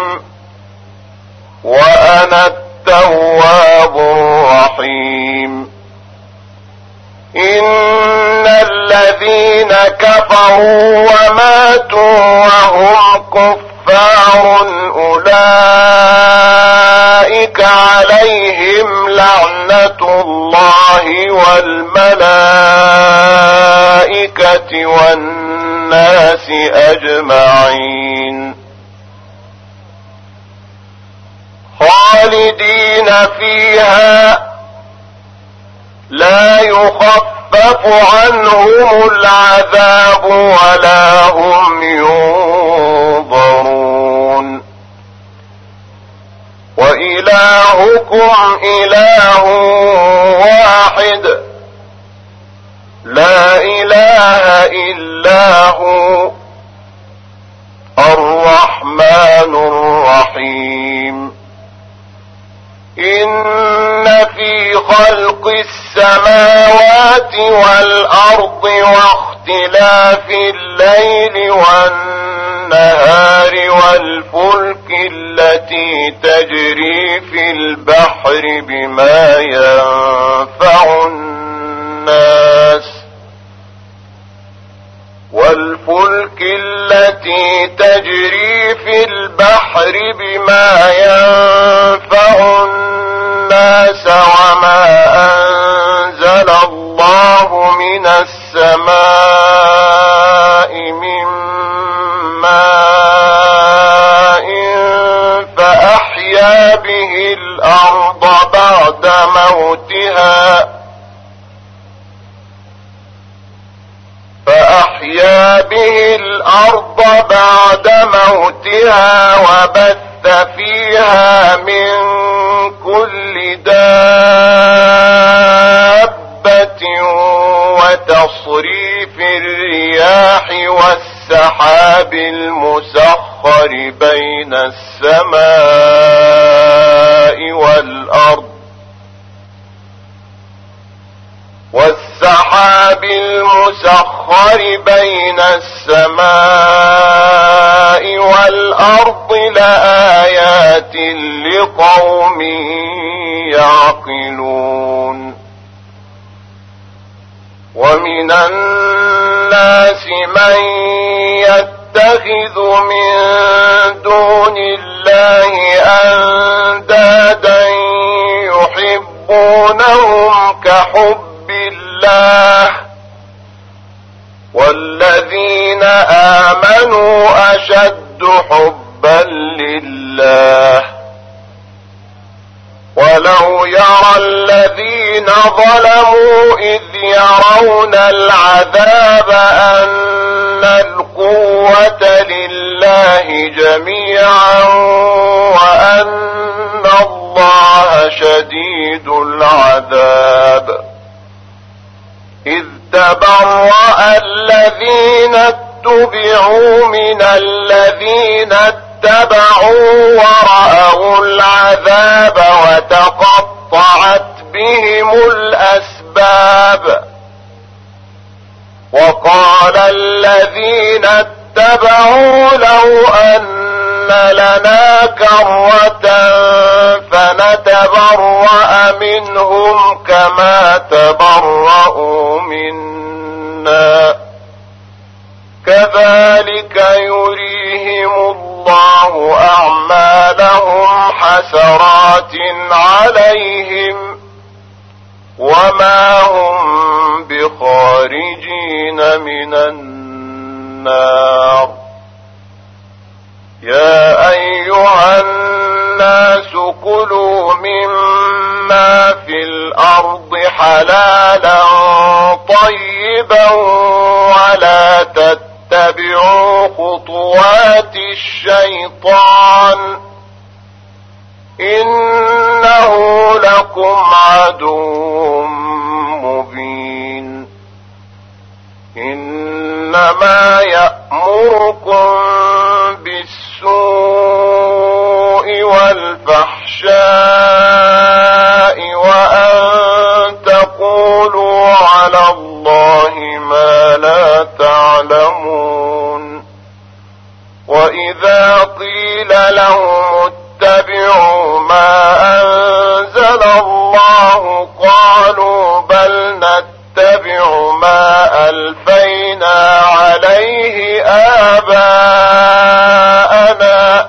وأنا التواب الرحيم إن الذين كفروا وماتوا وهم كفار أولئك عليهم لعنة الله والملائكة والناس أجمعين خالدين فيها لا يخفف عنهم العذاب ولا هم ينظرون وإلهكم إله واحد لا إله إلا هو الرحمن الرحيم إن في خلق السماوات والأرض واختلاف الليل والنهار والفلك التي تجري في البحر بما ينفع الناس وما أنزل الله من السماء من ماء فأحيا به الأرض بعد موتها وبث فيها من كل دابة وتصريف الرياح والسحاب المسخر بين السماء والأرض والسحاب المسخر بين السماء والأرض لآيات لقوم يعقلون ومن الناس من يتخذ من دون الله أندادا يحبونهم كحب الله والذين آمنوا أشد حبا لله ولو يرى الذين ظلموا إذ يرون العذاب أن القوة لله جميعا وأن الله شديد العذاب إذ تبرأ الذين اتبعوا من الذين اتبعوا ورأوا العذاب وتقطعت بهم الأسباب وقال الذين اتبعوا لو أن لنا كرة فنتبرأ منهم كما تبرأوا منا كذلك يريهم الله أعمالهم حسرات عليهم وما هم بخارجين من النار يا أيها الناس كلوا مما في الأرض حلالا طيبا ولا تتبعوا خطوات الشيطان إنه لكم عدو مبين إنما يأمركم بالسوء والفحشاء وأن تقولوا على الله ما لا تعلمون وإذا قيل لهم اتبعوا ما أنزل الله قالوا بل نتبع ما ألفينا عليه آباءنا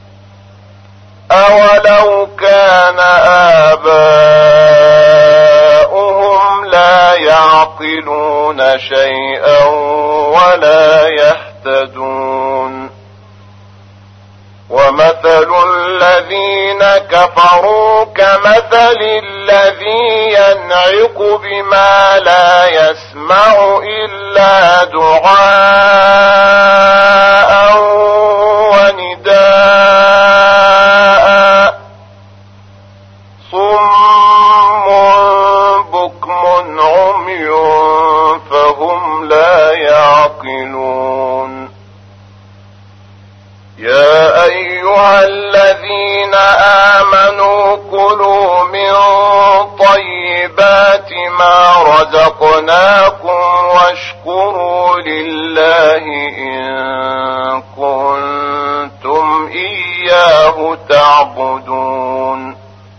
أولو كان آباؤهم لا يعقلون شيئا ولا يهتدون ومثل الذين كفروا كمثل الذي ينعق بما لا يسمع إلا دعاء ونداء صم بكم عمي فهم لا يعقلون يا أيها الذين آمنوا كلوا من طيبات ما رزقناكم واشكروا لله إن كنتم إياه تعبدون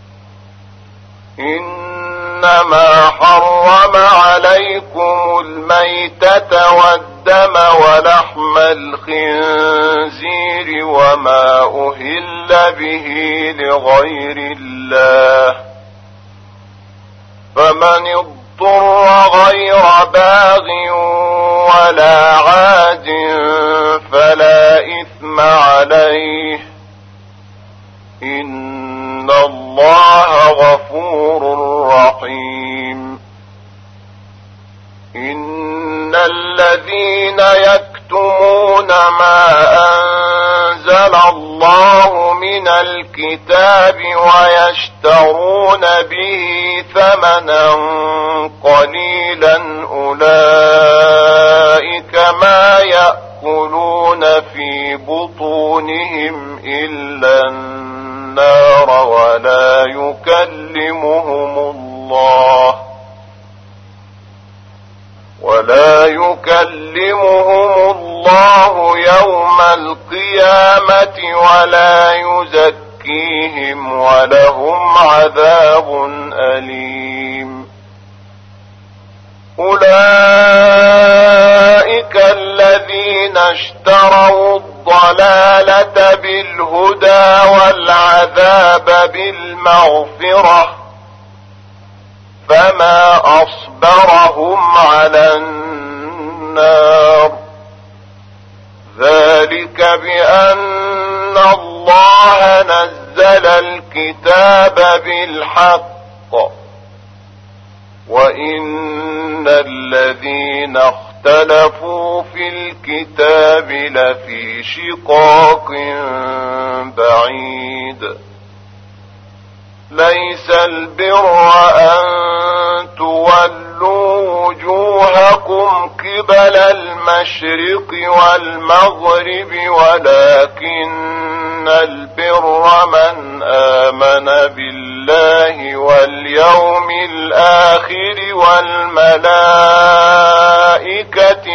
إنما حرم عليكم الميتة والدم ولحم الخنزير وما أهل به لغير الله فمن اضطر غير باغ ولا عاد فلا إثم عليه إن الله غفور رحيم إن الذين يكتمون ما أنزل الله من الكتاب ويشترون به ثمنا قليلا أولئك ما يأكلون في بطونهم إلا النار ولا يكلمهم الله ولا يكلمهم الله يوم القيامة ولا يزكيهم ولهم عذاب أليم. أولئك الذين اشتروا الضلالة بالهدى والعذاب بالمغفرة فما أصبرهم على النار. ذلك بأن الله نزل الكتاب بالحق وإن الذين اختلفوا في الكتاب لفي شقاق بعيد. ليس البر أن تولوا وجوهكم قبل المشرق والمغرب ولكن البر من آمن بالله واليوم الآخر والملائكة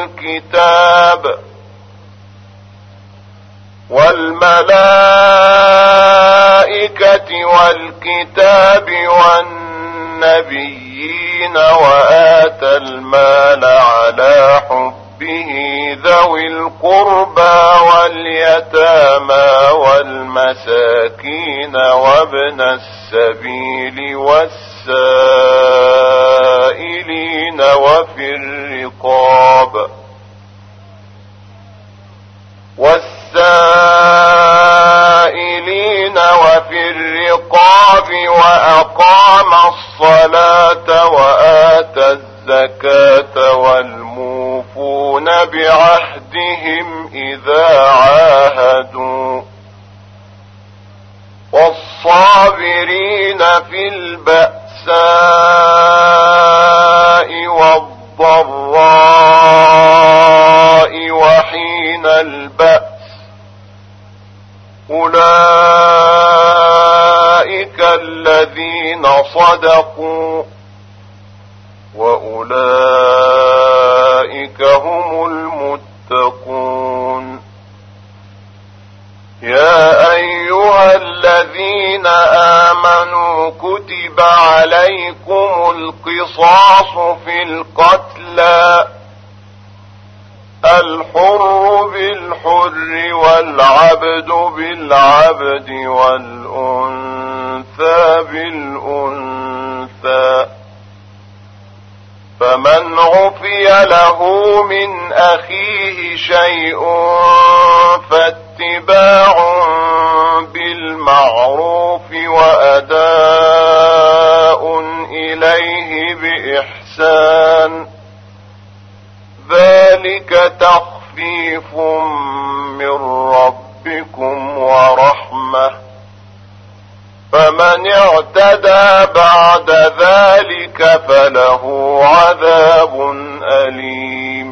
والكتاب والنبيين وآتى المال على حبه ذوي القربى واليتامى والمساكين وابن السبيل والسائلين وفي الرقاب وأقام الصلاة وآتى الزكاة والموفون بعهدهم إذا عاهدوا والصابرين في البأساء والضراء وحين البأس. أولئك الذين صدقوا وأولئك هم المتقون. يا أيها الذين آمنوا كتب عليكم القصاص في القتلى الحر بالحر والعبد بالعبد والأنثى بالأنثى فمن عفي له من أخيه شيء فاتباع بالمعروف وأداء إليه بإحسان ذلك تخفيف من ربكم ورحمة فمن اعتدى بعد ذلك فله عذاب أليم.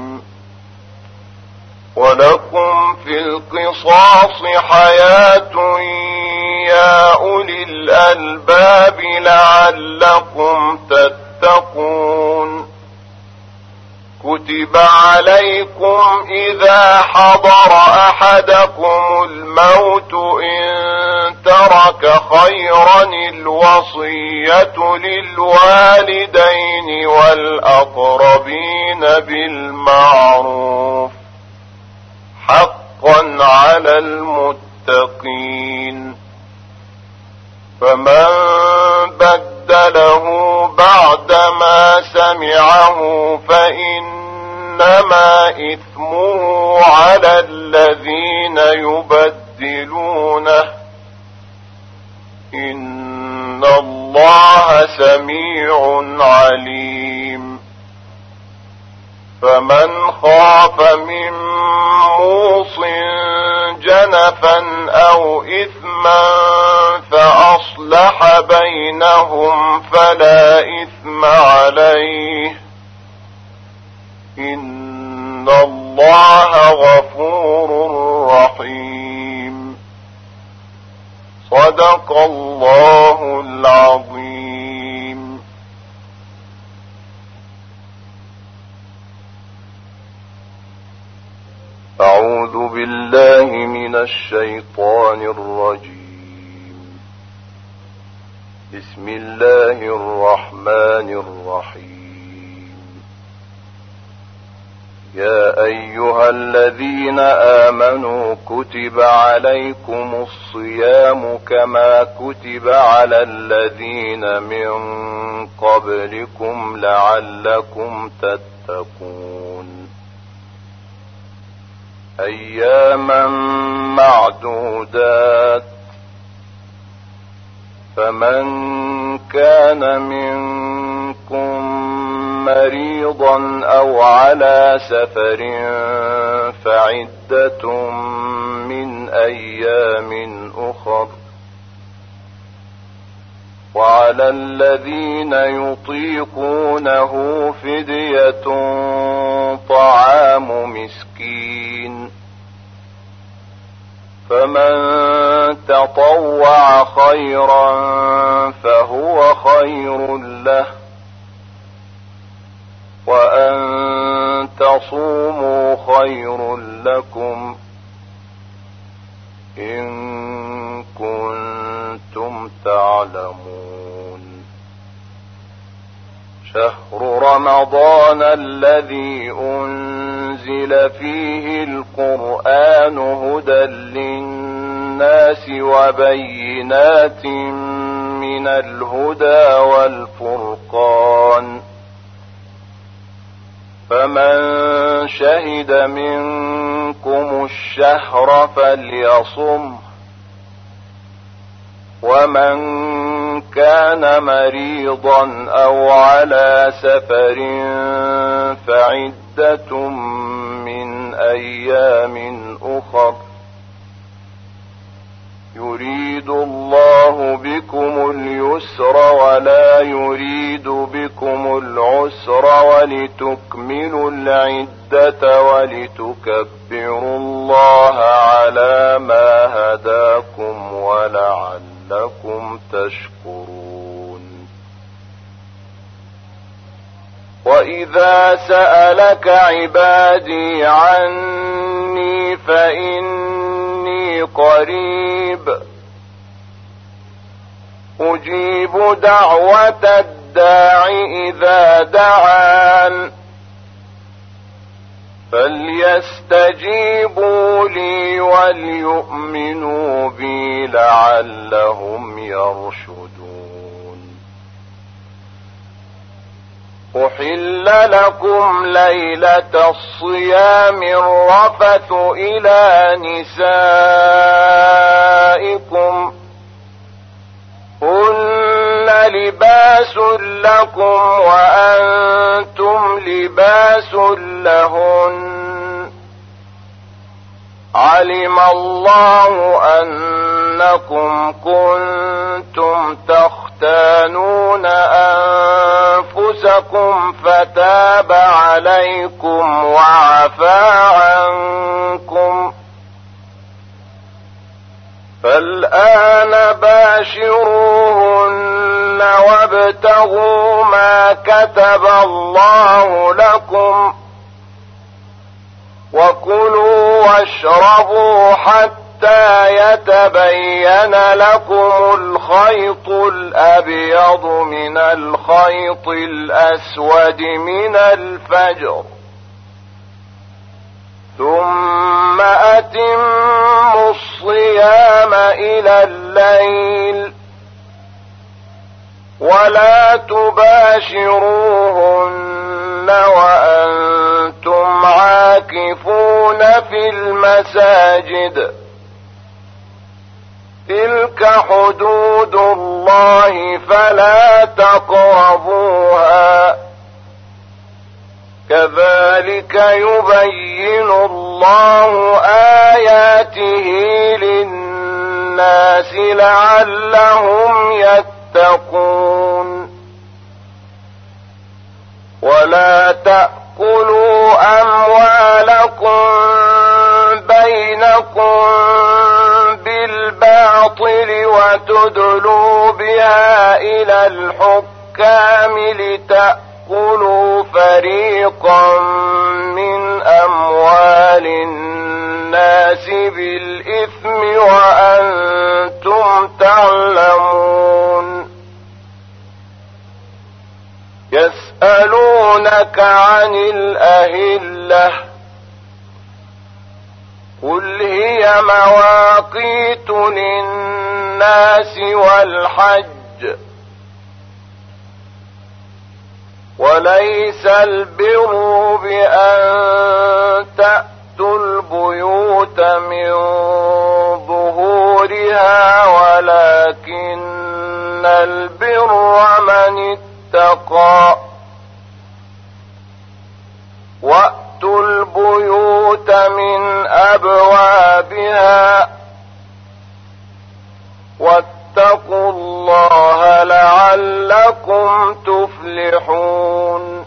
ولكم في القصاص حياة يا أولي الألباب لعلكم تتقون. كتب عليكم إذا حضر أحدكم الموت إن ترك خيرا الوصية للوالدين والأقربين بالمعروف حقا على المتقين. فمن بدله بعدما سمعه فإنما إثمه على الذين يبدلونه إن الله سميع عليم. فمن خاف من موص جنفا أو إثما فأصلح بينهم فلا إثم عليه إن الله غفور رحيم. صدق الله العظيم. أعوذ بالله من الشيطان الرجيم. بسم الله الرحمن الرحيم. يا أيها الذين آمنوا كتب عليكم الصيام كما كتب على الذين من قبلكم لعلكم تتقون. أياما معدودات، فمن كان منكم مريضا أو على سفر فعدة من أيام أخر، وعلى الذين يطيقونه فدية طعام مسكين، فمن تطوع خيرا فهو خير له، وأن تصوموا خير لكم إن كنتم تعلمون. شهر رمضان الذي أنزل فيه القرآن هدى للناس وبينات من الهدى والفرقان، فمن شهد منكم الشهر فليصمه، ومن كان مريضا أو على سفر فعدة من أيام أخر، يريد الله بكم اليسر ولا يريد بكم العسر، ولتكملوا العدة ولتكبروا الله على ما هداكم ولعلكم تشكرون. وإذا سألك عبادي عني فإني قريب أجيب دعوة الداع إذا دعان، فليستجيبوا لي وليؤمنوا بي لعلهم يرشدون. أحل لكم ليلة الصيام الرفث إلى نسائكم هن لباس لكم وأنتم لباس لهن، علم الله أنكم كنتم تختانون أنفسكم فتاب عليكم وعفى عنكم، فالآن باشروهن وابتغوا ما كتب الله لكم، وكلوا واشربوا حتى يتبين لكم الخيط الأبيض من الخيط الأسود من الفجر، ثم أتموا الصيام إلى الليل، ولا تباشروهن وأنتم عاكفون في المساجد، تلك حدود الله فلا تقربوها، كذلك يبين الله آياته للناس لعلهم يتقون. ولا تأكلوا أموالكم بينكم بالباطل وتدلوا بها إلى الحكام لتأكلوا فريقا من أموال الناس الناس بالإثم وأنتم تعلمون يسألونك عن الأهلة قل هي مواقيت للناس والحج وليس البر بأن تأتوا البيوت من ظهورها ولكن البر من اتقى وأتوا البيوت من أبوابها واتقوا الله لعلكم تفلحون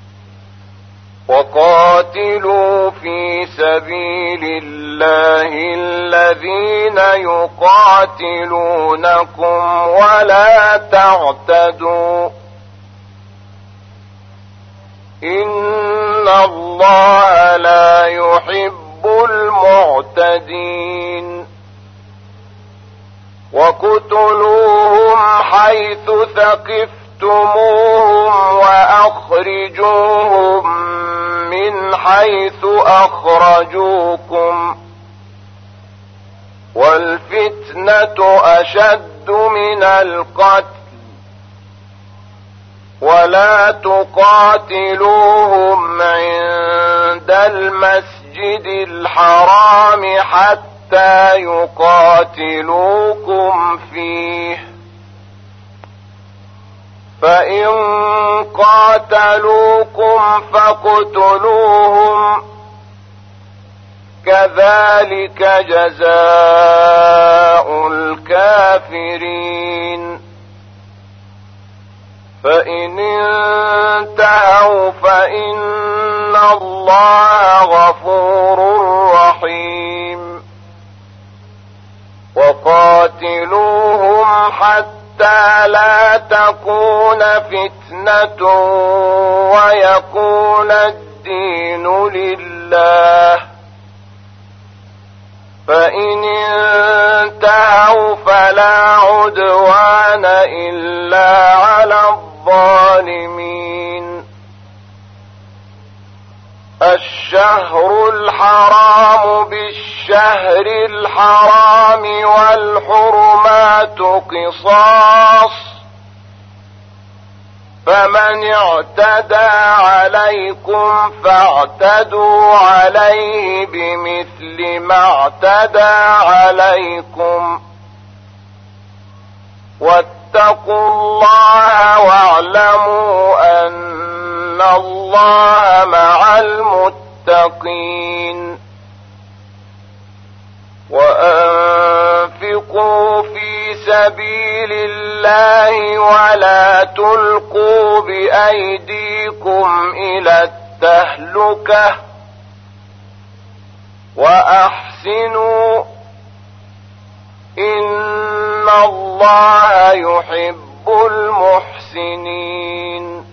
وقاتلوا في سبيل الله الذين يقاتلونكم ولا تعتدوا إن الله لا يحب المعتدين وقتلوهم حيث ثقفتموهم وأخرجوهم من حيث أخرجوكم والفتنة أشد من القتل ولا تقاتلوهم عند المسجد الحرام حتى يقاتلوكم فيه فإن قاتلوكم فاقتلوهم كذلك جزاء الكافرين فإن انتهوا فإن الله غفور رحيم وقاتلوهم حتى لا تكون فتنة ويكون الدين لله فإن انتهوا فلا عدوان إلا على الظالمين الشهر الحرام بالشهر الحرام والحرمات قصاص فمن اعتدى عليكم فاعتدوا عليه بمثل ما اعتدى عليكم واتقوا الله واعلموا أن الله مع المتقين وأنفقوا في سبيل الله ولا تلقوا بأيديكم إلى التهلكة وأحسنوا إن الله يحب المحسنين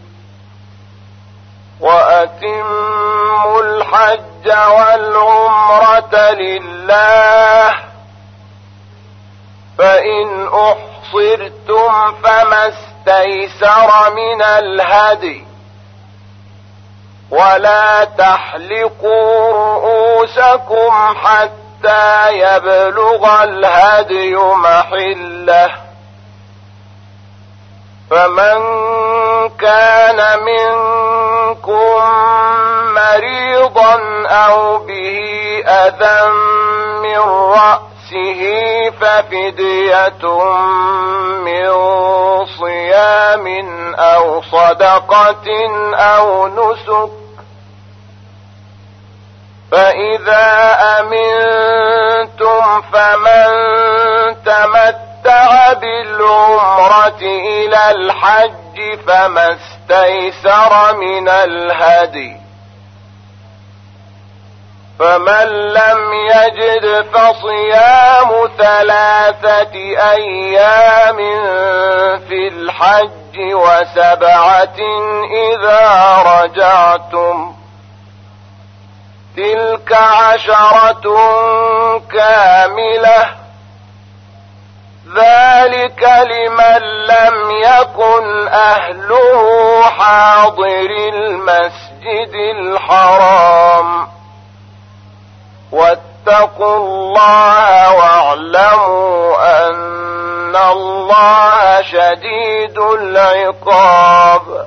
وأتموا الحج والعمرة لله فإن أحصرتم فما استيسر من الهدي ولا تحلقوا رؤوسكم حتى يبلغ الهدي محله فمن كان منكم مريضا أو به أذى من رأسه ففدية من صيام أو صدقة أو نسك فإذا أمنتم فمن تمتع بالعمرة إلى الحج فما استيسر من الهدي فمن لم يجد فصيام 3 أيام في الحج و7 إذا رجعتم تلك 10 كاملة، ذلك لمن لم يكن أهله حاضر المسجد الحرام. واتقوا الله واعلموا أن الله شديد العقاب.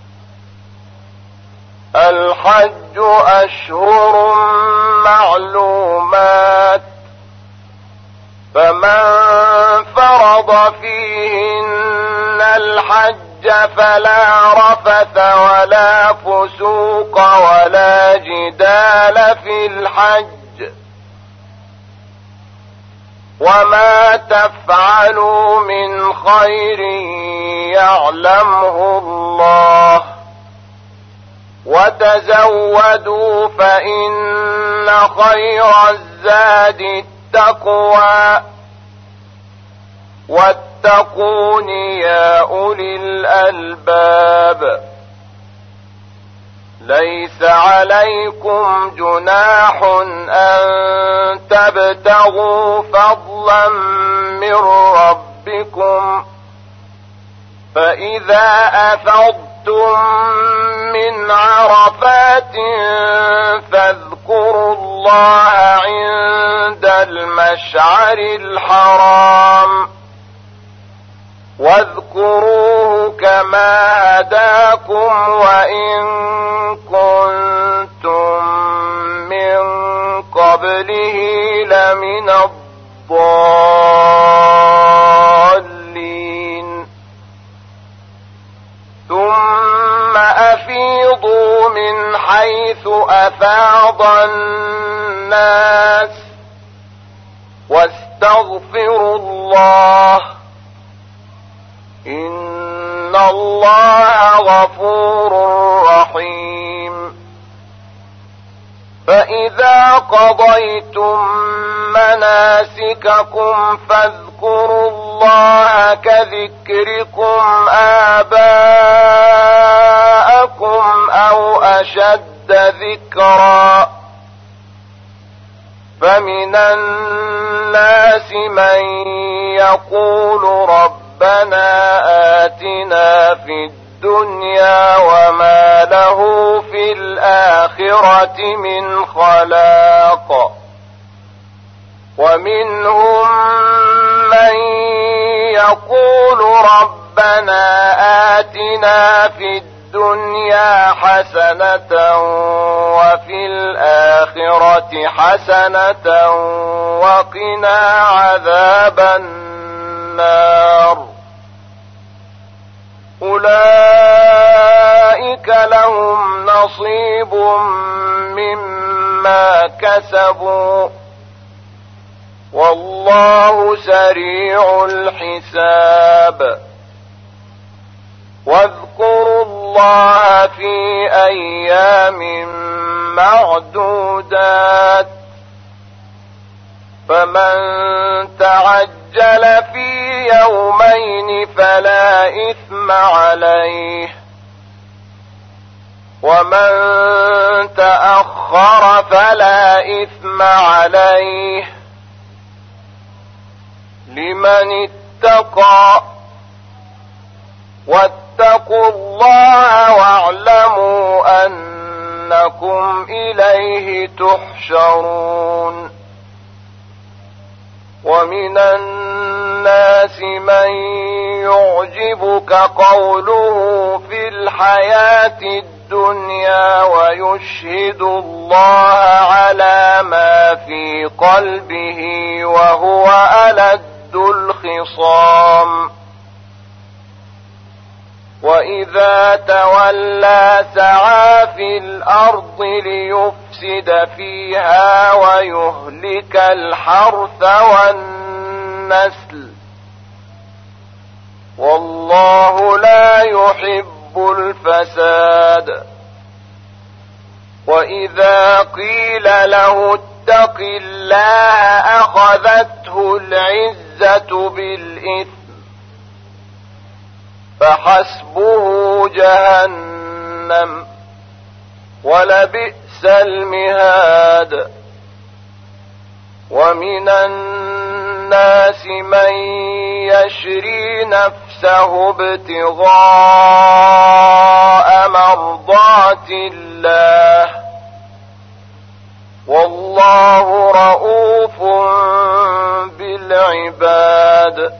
الحج أشهر معلومات، فمن فرض فيهن الحج فلا رفث ولا فسوق ولا جدال في الحج، وما تفعلوا من خير يعلمه الله، وتزودوا فإن خير الزاد التقوى، واتقون يا أولي الألباب. ليس عليكم جناح أن تبتغوا فضلا من ربكم، فإذا أفضتم من عرفات فاذكروا الله عند المشعر الحرام، واذكروه كما هداكم وإن كنتم من قبله لمن الضالين. ثم أفيضوا من حيث أفاض الناس واستغفروا الله، إن الله غفور رحيم. فإذا قضيتم مناسككم فاذكروا الله كذكركم آباءكم أو أشد ذكرا، فمن الناس من يقول ربنا آتنا في الدنيا وما له في الآخرة من خلاق، ومنهم من يقول ربنا آتنا في الدنيا حسنة وفي الآخرة حسنة وقنا عذاب النار. أولئك لهم نصيب مما كسبوا والله سريع الحساب. واذكروا الله في أيام معدودات، فمن تعجل في يومين فلا إثم عليه، ومن تأخر فلا إثم عليه، لمن اتقى. واتقوا الله واعلموا أنكم إليه تحشرون. ومن الناس من يعجبك قوله في الحياة الدنيا ويشهد الله على ما في قلبه وهو ألد الخصام. وإذا تولى سعى في الأرض ليفسد فيها ويهلك الحرث والنسل، والله لا يحب الفساد. وإذا قيل له اتق الله أخذته العزة بالإثم، فحسبه جهنم ولبئس وبئس المهاد. ومن الناس من يشري نفسه ابتغاء مرضات الله والله رؤوف بالعباد.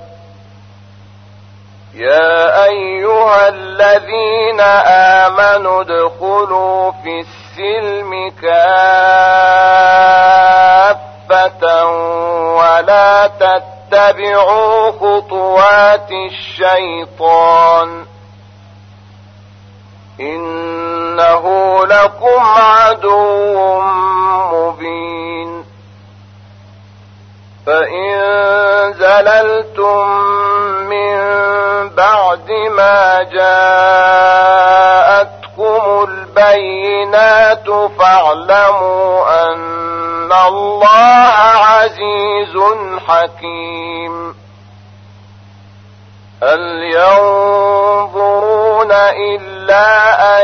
يا أيها الذين آمنوا ادخلوا في السلم كافة ولا تتبعوا خطوات الشيطان إنه لكم عدو مبين. فإن زللتم من بعد ما جاءتكم البينات فاعلموا أن الله عزيز حكيم. هل ينظرون إلا أن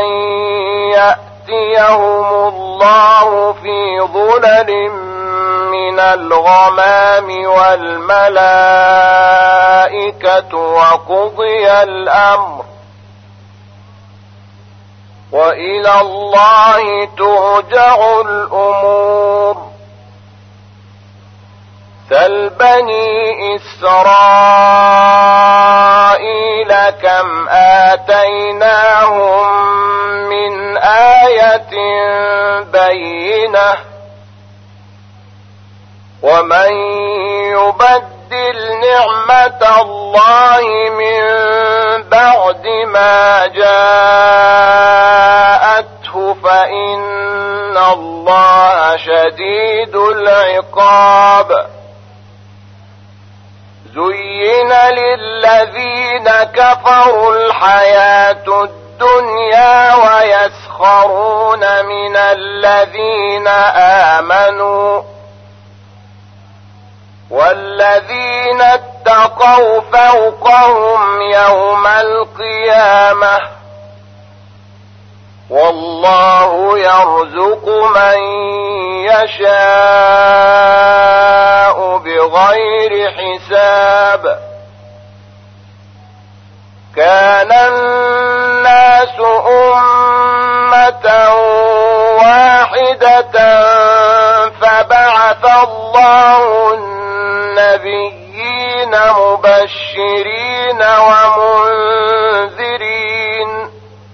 يأتيهم الله في ظلل من الغمام والملائكة وقضي الأمر وإلى الله ترجع الأمور. سل بني إسرائيل كم آتيناهم من آية بينة ومن يبدل نعمة الله من بعد ما جاءته فإن الله شديد العقاب. زين للذين كفروا الحياة الدنيا ويسخرون من الذين آمنوا والذين اتقوا فوقهم يوم القيامة والله يرزق من يشاء بغير حساب. كان الناس أمة واحدة فبعث الله النبيين مبشرين ومنذرين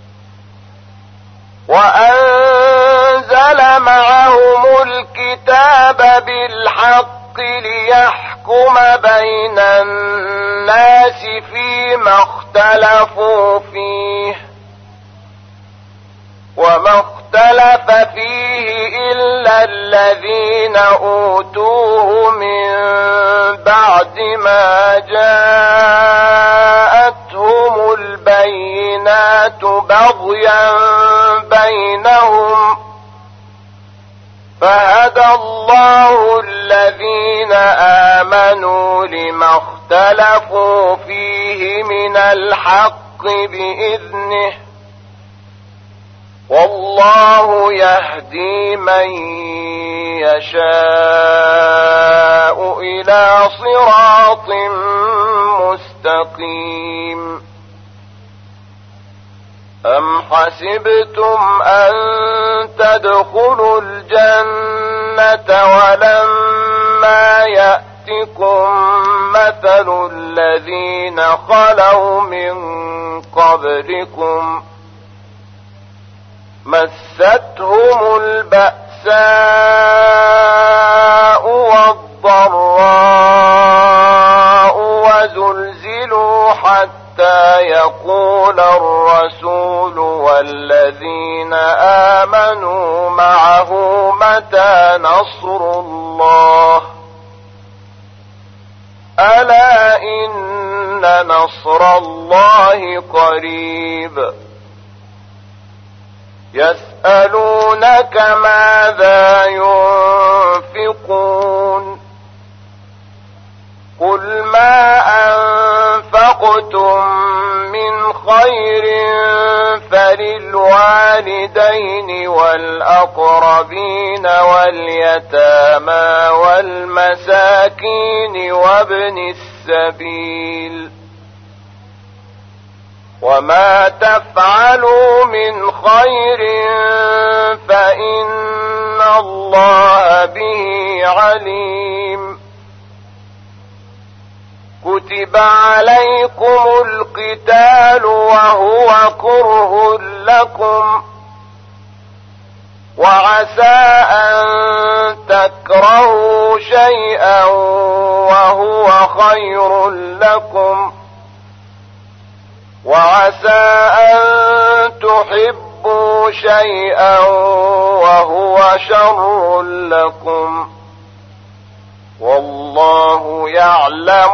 وأنزل معهم الكتاب بالحق ليحكم بين الناس فيما اختلفوا فيه وما اختلف فيه إلا الذين أوتوه من بعد ما جاءتهم البينات بغيا بينهم فهدى الله الذين آمنوا لما اختلفوا فيه من الحق بإذنه والله يهدي من يشاء إلى صراط مستقيم. أم حسبتم أن تدخلوا الجنة ولما يأتكم مثل الذين خلوا من قبلكم مستهم البأساء والضراء وزلزلوا حتى يقول الرسول والذين آمنوا معه متى نصر الله ألا إن نصر الله قريب. يسألونك ماذا ينفقون قل ما أنفقتم من خير فللوالدين والأقربين واليتامى والمساكين وابن السبيل وما تفعلوا من خير فإن الله به عليم. كتب عليكم القتال وهو كره لكم وعسى أن تكرهوا شيئا وهو خير لكم وعسى أن تحبوا شيئا وهو شر لكم والله يعلم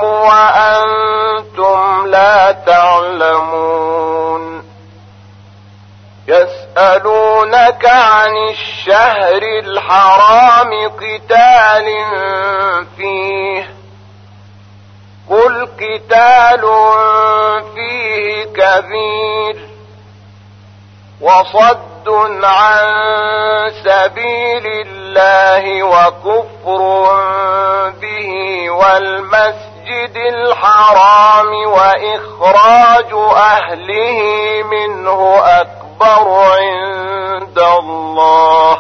وأنتم لا تعلمون. يسألونك عن الشهر الحرام قتال فيه قل قتال فيه كبير وصد عن سبيل الله وكفر به والمسجد الحرام وإخراج أهله منه أكبر عند الله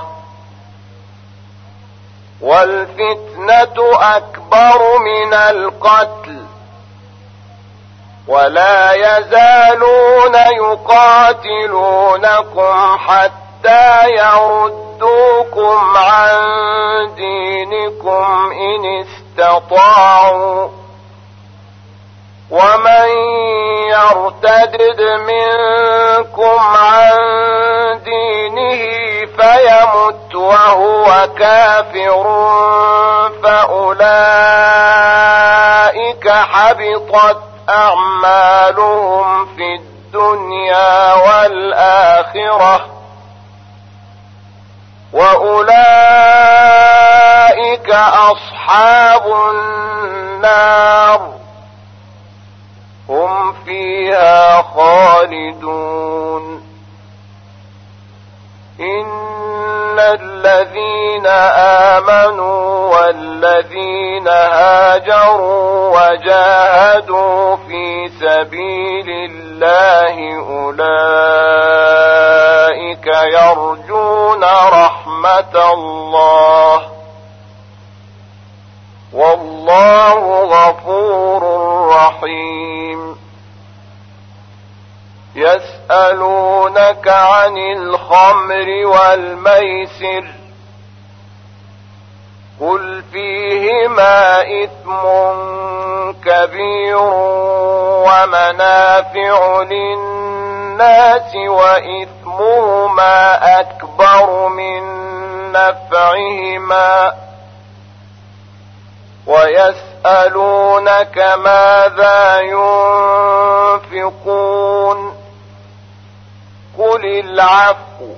والفتنة أكبر من القتل ولا يزالون يقاتلونكم حتى يردوكم عن دينكم إن استطاعوا ومن يرتد منكم عن دينه فيمت وهو كافر فأولئك حبطت أعمالهم في الدنيا والآخرة وأولئك أصحاب النار هم فيها خالدون. إن الذين آمنوا والذين هاجروا وجاهدوا في سبيل الله أولئك يرجون رحمة الله والله غفور رحيم. يسألونك عن الخمر والميسر قل فيهما إثم كبير ومنافع للناس وإثمهما أكبر من نفعهما ويسألونك ماذا ينفقون قل العفو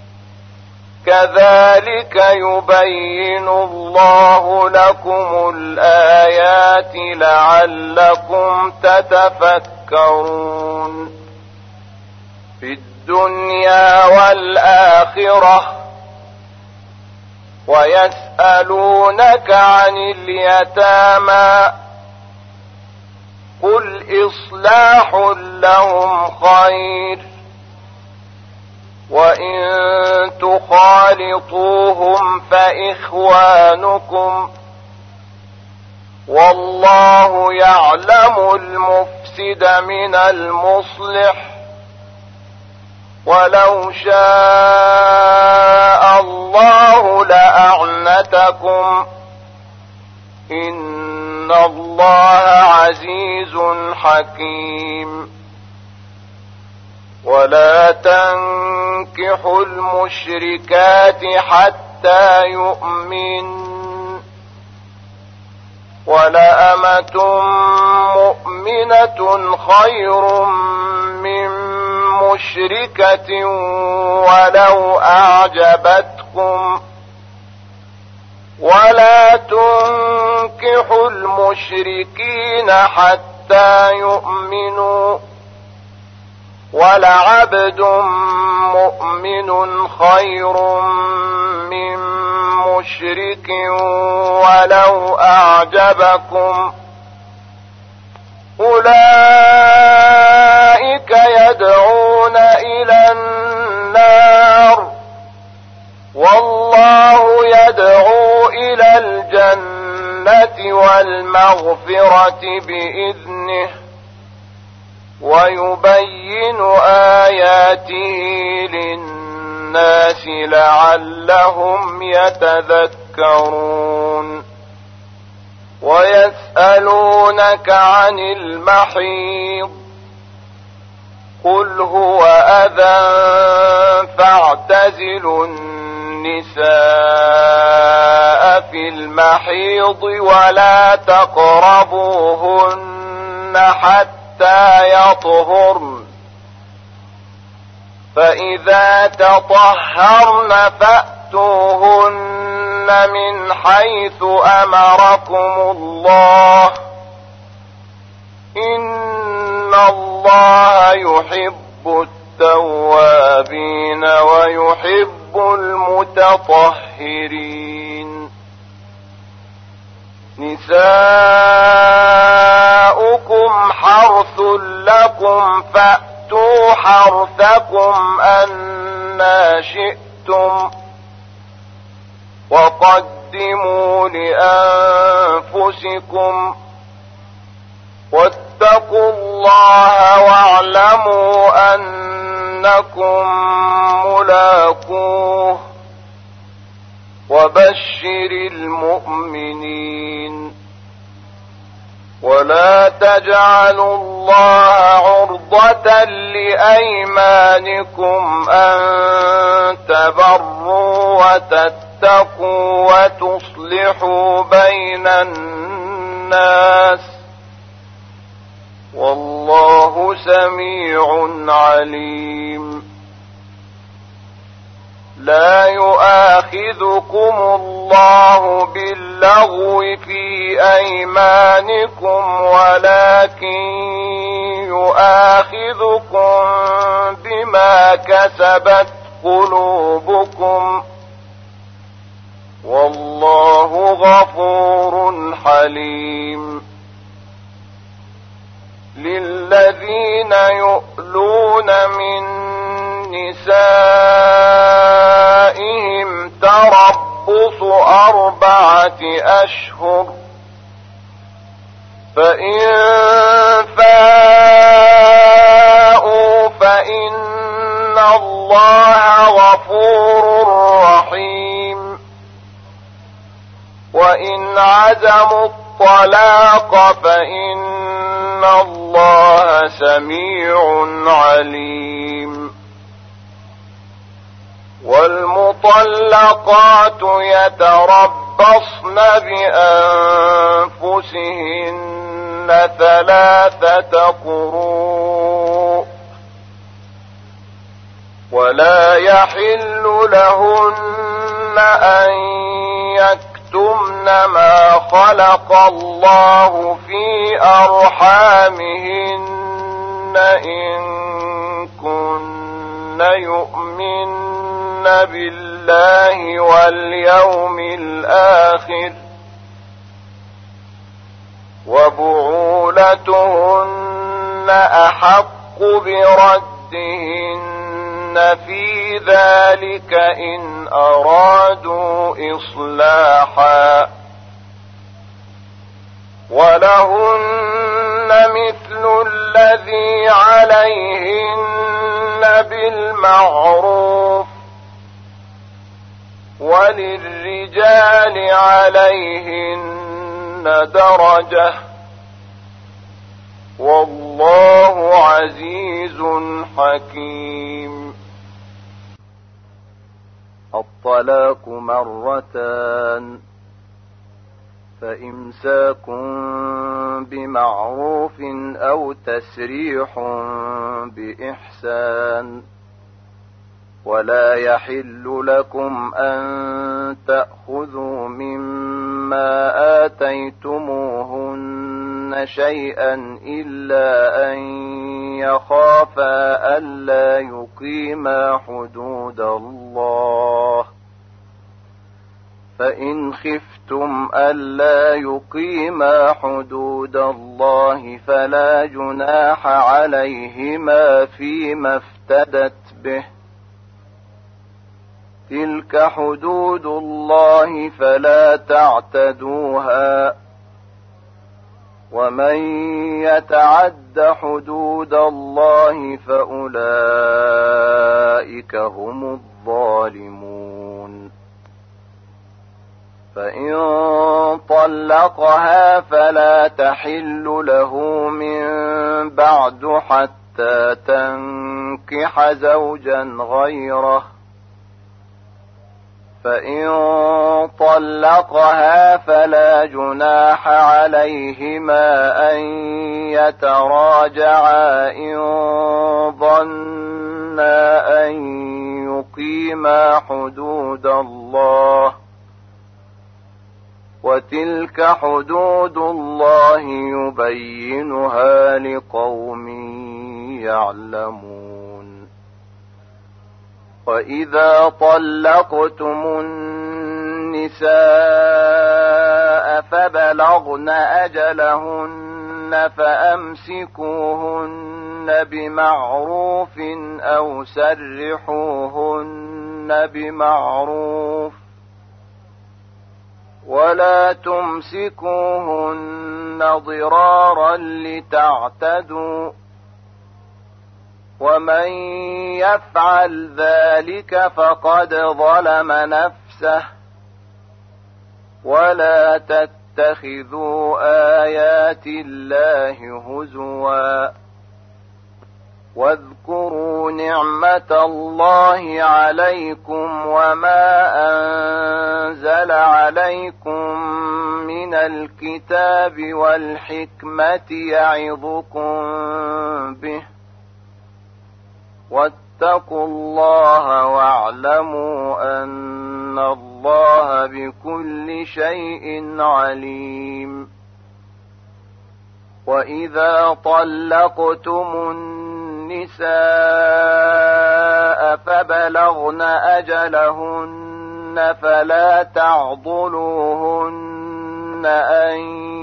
كذلك يبين الله لكم الآيات لعلكم تتفكرون. في الدنيا والآخرة ويسألونك عن اليتامى قل إصلاح لهم خير وإن تخالطوهم فإخوانكم والله يعلم المفسد من المصلح ولو شاء الله لأعنتكم إن الله عزيز حكيم. ولا تنكحوا المشركات حتى يؤمن ولأمة مؤمنة خير من مشركة ولو أعجبتكم ولا تنكحوا المشركين حتى يؤمنوا ولعبد مؤمن خير من مشرك ولو أعجبكم أولئك يدعون إلى النار والله يدعو إلى الجنة والمغفرة بإذنه ويبين آياته للناس لعلهم يتذكرون ويسألونك عن المحيض قل هو أذى فاعتزلوا النساء في المحيض ولا تقربوهن حتى يطهرن فإذا تطهرن فأتوهن من حيث أمركم الله إن الله يحب التوابين ويحب المتطهرين نساؤكم حرث لكم فأتوا حرثكم أنى شئتم وقدموا لأنفسكم واتقوا الله واعلموا أنكم ملاقوه وبشر المؤمنين ولا تجعلوا الله عرضة لأيمانكم أن تبروا وتتقوا وتصلحوا بين الناس والله سميع عليم لا يؤاخذكم الله باللغو في أيمانكم ولكن يؤاخذكم بما كسبت قلوبكم والله غفور حليم للذين يؤلون من نسائهم تربص 4 أشهر فإن فاءوا فإن الله غفور رحيم وإن عزموا الطلاق فإن الله سميع عليم والمطلقات يتربصن بأنفسهن 3 قروء ولا يحل لهن أن يكتمن ما خلق الله في أرحامهن إن كن يؤمن بالله واليوم الآخر وبعولتهن أحق بردهن في ذلك إن أرادوا إصلاحا ولهن مثل الذي عليهن بالمعروف وللرجال عليهن درجة والله عزيز حكيم الطلاق 2 فإمساك بمعروف أو تسريح بإحسان ولا يحل لكم أن تأخذوا مما آتيتموهن يفعلن شيئا إلا أن يخافا ألا يقيما حدود الله، فإن خفتم ألا يقيما حدود الله فلا جناح عليهما فيما افتدت به، تلك حدود الله فلا تعتدوها، ومن يتعد حدود الله فأولئك هم الظالمون. فإن طلقها فلا تحل له من بعد حتى تنكح زوجا غيره، فإن طلقها فلا جناح عليهما أن يتراجعا إن ظنا أن يقيما حدود الله، وتلك حدود الله يبينها لقوم يعلمون. وإذا طلقتم النساء فبلغن أجلهن فأمسكوهن بمعروف أو سرحوهن بمعروف، ولا تمسكوهن ضرارا لتعتدوا، ومن يفعل ذلك فقد ظلم نفسه، ولا تتخذوا آيات الله هزوا، واذكروا نعمة الله عليكم وما أنزل عليكم من الكتاب والحكمة يعظكم به، واتقوا الله واعلموا أن الله بكل شيء عليم. وإذا طلقتم النساء فبلغن أجلهن فلا تعضلوهن أن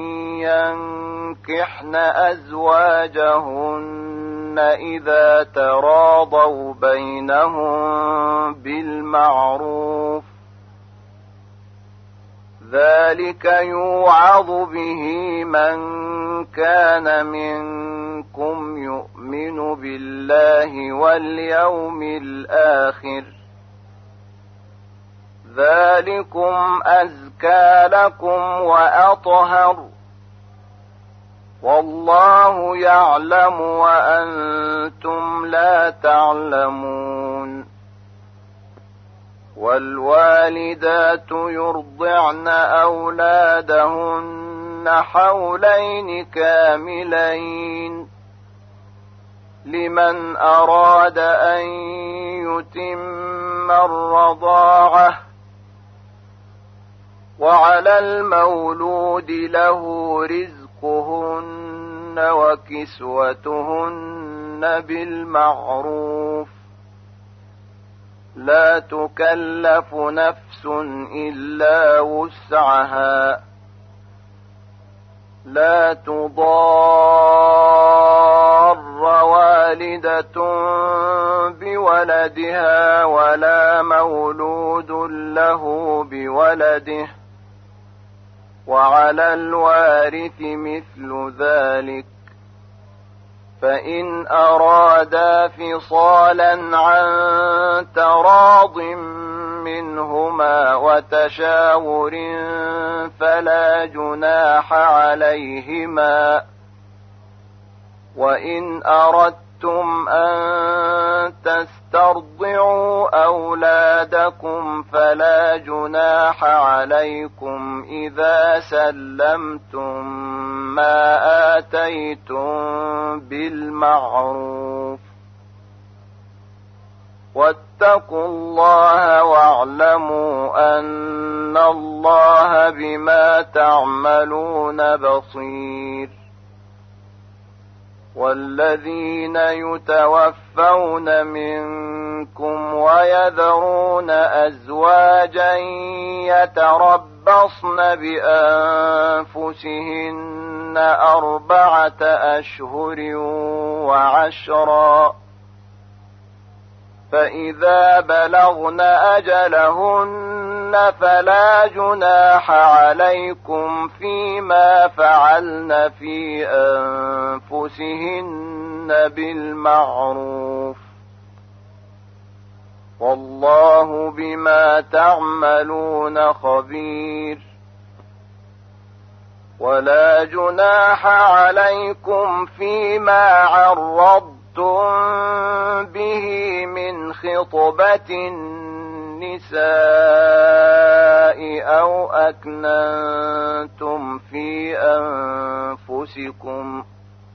ينكحن أزواجهن إذا تراضوا بينهم بالمعروف، ذلك يوعظ به من كان منكم يؤمن بالله واليوم الآخر، ذلكم أزكى لكم وأطهر، والله يعلم وأنتم لا تعلمون. والوالدات يرضعن أولادهن حولين كاملين لمن أراد أن يتم الرضاعة، وعلى المولود له رزقهن وكسوتهن بالمعروف، لا تكلف نفس إلا وسعها، لا تضار والدة بولدها ولا مولود له بولده، وعلى الوارث مثل ذلك، فإن أرادا فصالا عن تراض منهما وتشاور فلا جناح عليهما. وإن أردتم أن تسترضعوا أولادكم فلا جناح عليكم إذا سلمتم ما آتيتم بالمعروف، واتقوا الله واعلموا أن الله بما تعملون بصير. والذين يتوفون منكم ويذرون أزواجا يتربصن بأنفسهن 4 أشهر وعشرا، فإذا بلغن أجلهن فلا جناح عليكم فيما فعلن في أنفسهن بالمعروف، والله بما تعملون خبير. ولا جناح عليكم فيما عرضتم به من خطبة النساء أو أكننتم في أنفسكم،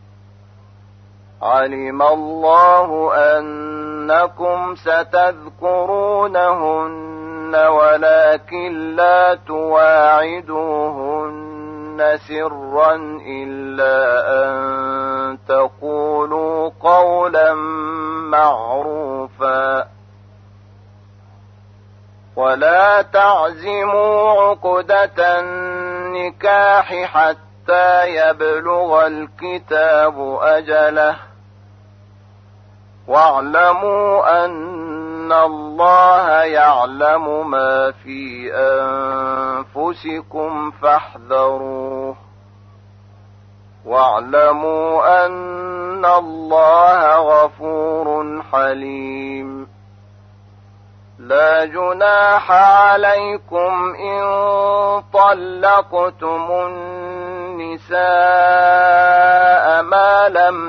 علم الله أنكم ستذكرونهن ولكن لا تواعدوهن سرا إلا أن تقولوا قولا معروفا، ولا تعزموا عقدة النكاح حتى يبلغ الكتاب أجله، واعلموا أن الله يعلم ما في أنفسكم فاحذروه، واعلموا أن الله غفور حليم. لا جناح عليكم إن طلقتم النساء ما لم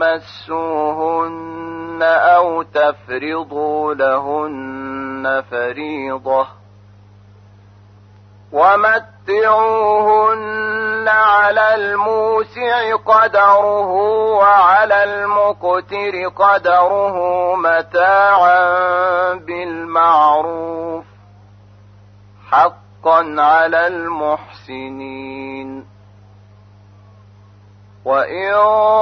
تمسوهن أو تفرضوا لهن فريضة، ومتعوهن على الموسع قدره وعلى المقتر قدره متاعا بالمعروف، حقا على المحسنين. وإن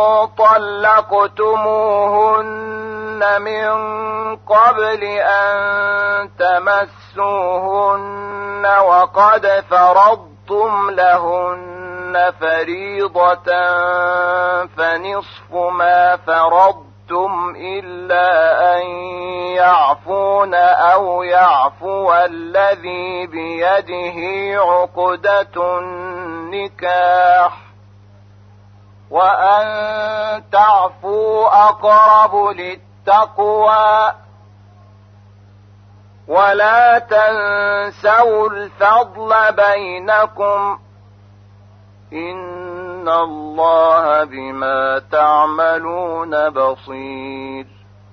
طلقتموهن من قبل أن تمسوهن وقد فرضتم لهن فريضة فنصف ما فرضتم إلا أن يعفون أو يعفو الذي بيده عقدة النكاح، وأن تعفوا أقرب للتقوى، ولا تنسوا الفضل بينكم، إن الله بما تعملون بصير.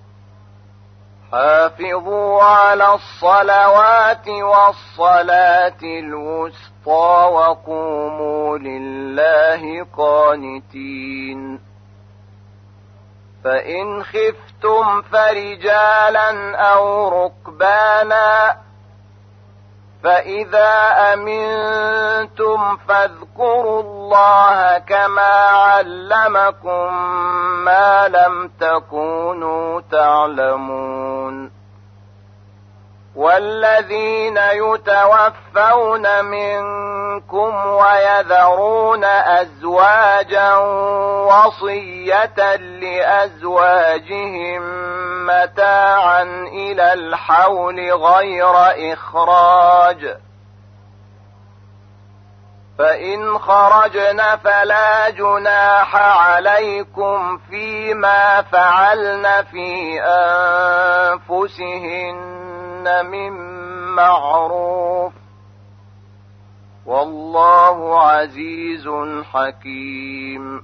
حافظوا على الصلوات والصلاة الوسطى وقوموا لله قانتين. فإن خفتم فرجالا أو ركبانا، فإذا أمنتم فاذكروا الله كما علمكم ما لم تكونوا تعلمون. والذين يتوفون منكم ويذرون أزواجا وصية لأزواجهم متاعا إلى الحول غير إخراج، فإن خرجن فلا جناح عليكم فيما فعلن في أنفسهن من معروف، والله عزيز حكيم.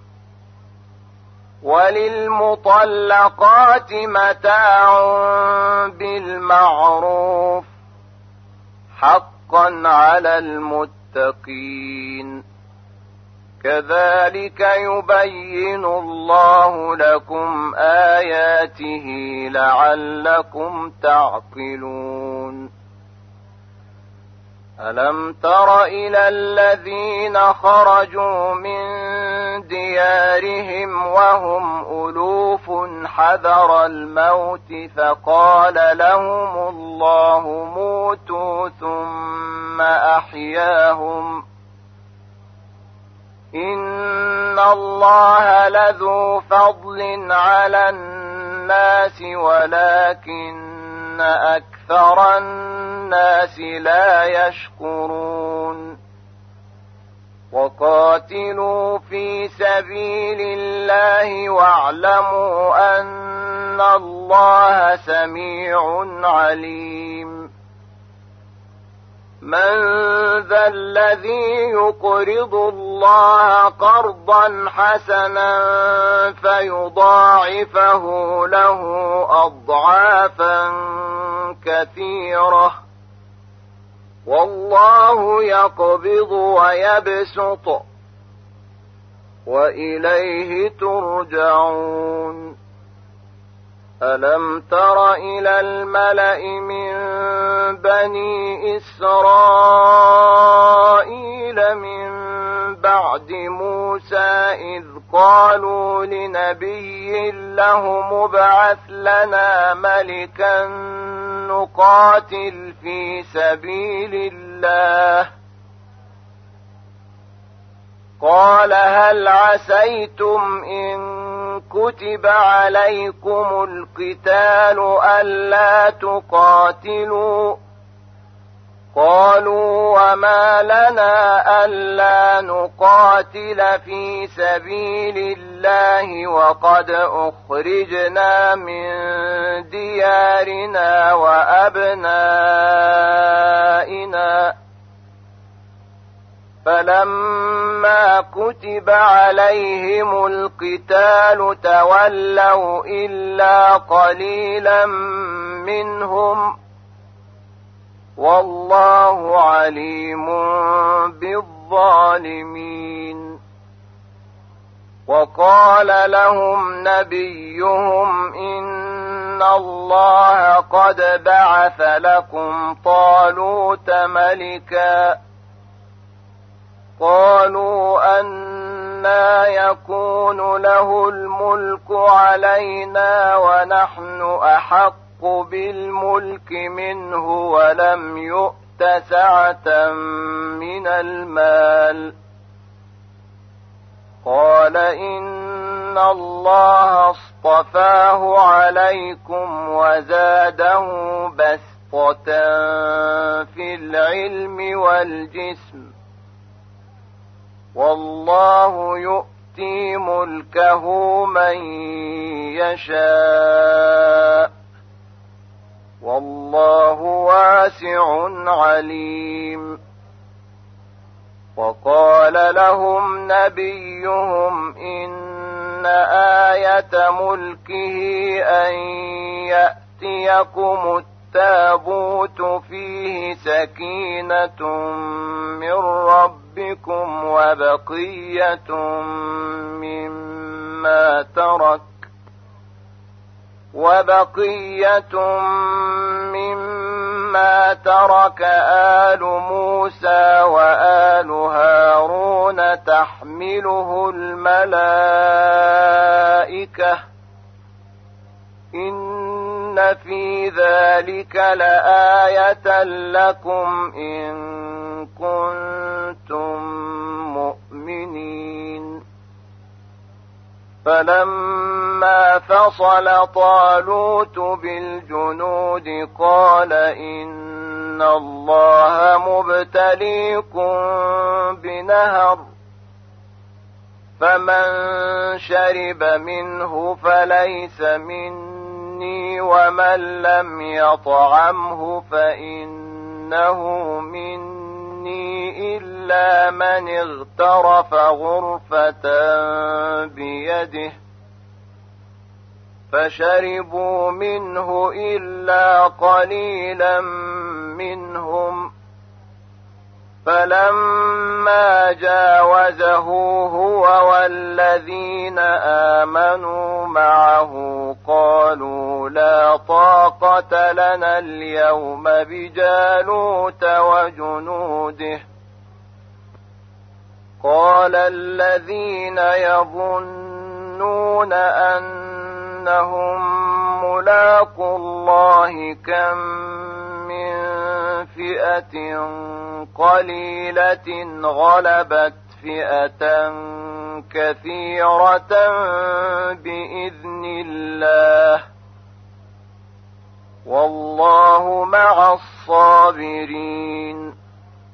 وللمطلقات متاع بالمعروف حقا على المتقين. كذلك يبين الله لكم آياته لعلكم تعقلون. ألم تر إلى الذين خرجوا من ديارهم وهم ألوف حذر الموت فقال لهم الله موتوا ثم أحياهم إن الله لذو فضل على الناس ولكن أكثر الناس لا يشكرون وقاتلوا في سبيل الله واعلموا أن الله سميع عليم من ذا الذي يقرض الله قرضا حسنا فيضاعفه له أضعافا كثيرة والله يقبض ويبسط وإليه ترجعون ألم تر إلى الملأ من بني إسرائيل من بعد موسى إذ قالوا لنبي له مبعث لنا ملكا نقاتل في سبيل الله قال هل عسيتم إن كتب عليكم القتال ألا تقاتلوا قالوا وما لنا ألا نقاتل في سبيل الله وقد أخرجنا من ديارنا وأبنائنا فلما كتب عليهم القتال تولوا إلا قليلا منهم والله عليم بالظالمين وقال لهم نبيهم إن الله قد بعث لكم طالوت ملكا قالوا أنى يكون له الملك علينا ونحن أحق بالملك منه ولم يؤت سعة من المال قال إن الله اصطفاه عليكم وزاده بسطة في العلم والجسم والله يؤتي ملكه من يشاء والله واسع عليم وقال لهم نبيهم إن آية ملكه أن يأتيكم التابوت فيه سكينة من ربكم وبقية مما ترك آل موسى وآل هارون تحمله الملائكة إن في ذلك لآية لكم إن كنتم مؤمنين فلما فصل طالوت بالجنود قال إن الله مبتليكم بنهر فمن شرب منه فليس مني ومن لم يطعمه فإنه مني إلا من اغترف غرفة بيده فشربوا منه إلا قليلا منهم فلما جاوزه هو والذين آمنوا معه قالوا لا طاقة لنا اليوم بجالوت وجنوده قال الذين يظنون أنهم ملاقو الله كم من فئة قليلة غلبت فئة كثيرة بإذن الله والله مع الصابرين.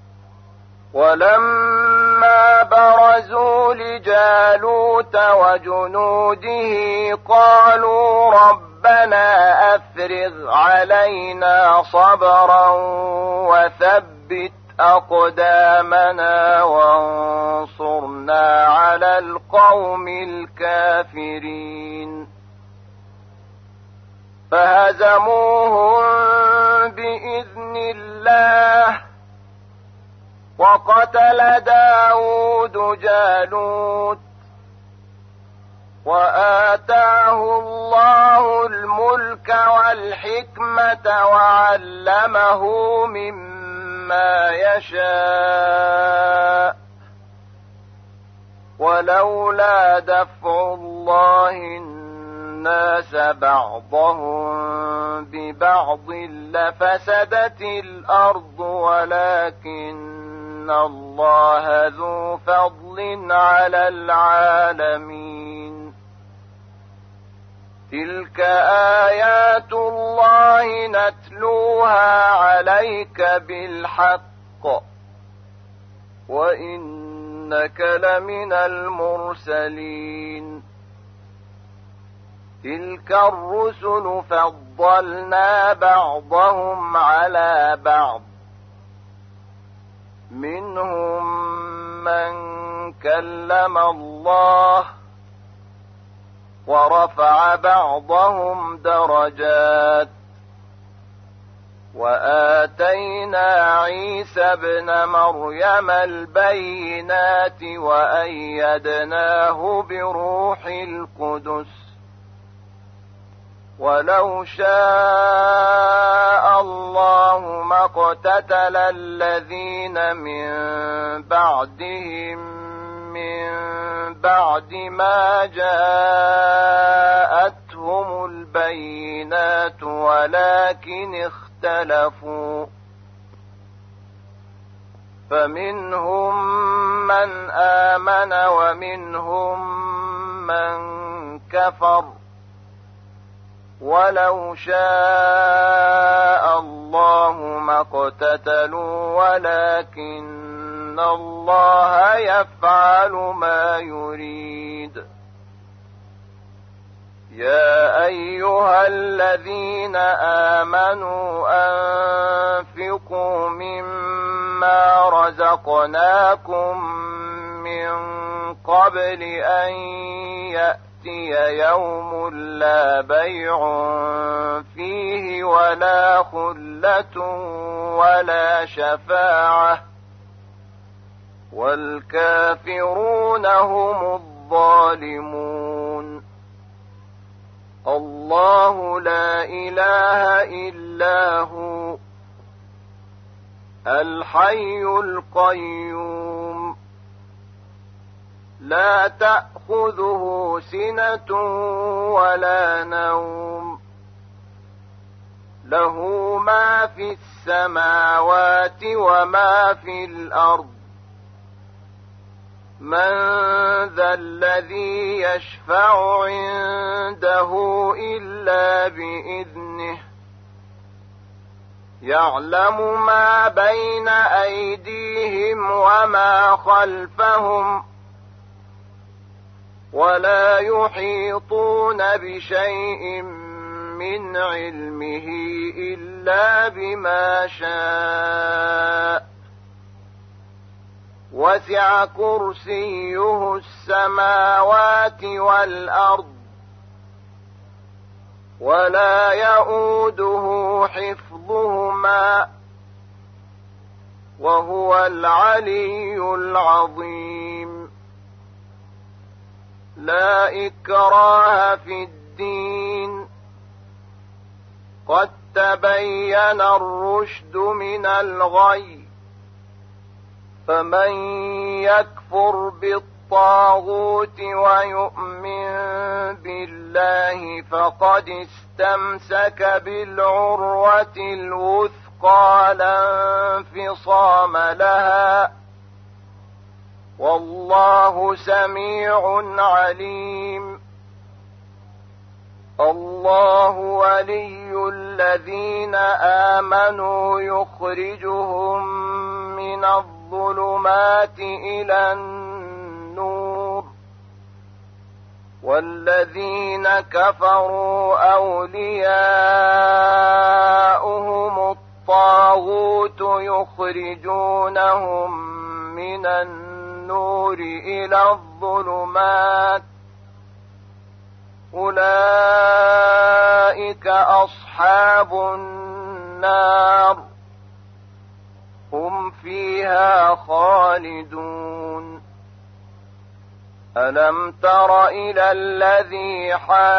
ولما برزوا لجالوت وجنوده قالوا ربنا أفرغ علينا صبرا وثبت أقدامنا وانصرنا على القوم الكافرين. فهزموهم بإذن الله وقتل داود جالوت وآتاه الله الملك والحكمة وعلمه مما يشاء ولولا دفع الله الناس بعضهم ببعض لفسدت الأرض ولكن الله ذو فضل على العالمين. تلك آيات الله نتلوها عليك بالحق وإنك لمن المرسلين. تلك الرسل فضلنا بعضهم على بعض منهم من كلم الله ورفع بعضهم درجات وآتينا عيسى ابن مريم البينات وأيدناه بروح القدس ولو شاء الله ما اقتتل الذين من بعدهم من بعد ما جاءتهم البينات ولكن اختلفوا فمنهم من آمن ومنهم من كفر ولو شاء الله ما اقتتلوا ولكن الله يفعل ما يريد. يا أيها الذين آمنوا أنفقوا مما رزقناكم من قبل أن يأتي يوم لا بيع فيه ولا خلة ولا شفاعة والكافرون هم الظالمون. الله لا إله إلا هو الحي القيوم لا تأخذه سنة ولا نوم له ما في السماوات وما في الأرض من ذا الذي يشفع عنده إلا بإذنه يعلم ما بين أيديهم وما خلفهم ولا يحيطون بشيء من علمه إلا بما شاء وسع كرسيه السماوات والأرض ولا يؤوده حفظهما وهو العلي العظيم. لا إكراه في الدين قد تبين الرشد من الغي فمن يكفر بالطاغوت ويؤمن بالله فقد استمسك بالعروة الوثقى لا انفصام لها، والله سميع عليم. الله ولي الذين آمنوا يخرجهم من الظلمات إلى النور، والذين كفروا أولياؤهم الطاغوت يخرجونهم من النور إلى الظلمات، أولئك أصحاب النار هم فيها خالدون. ألم تر إلى الذي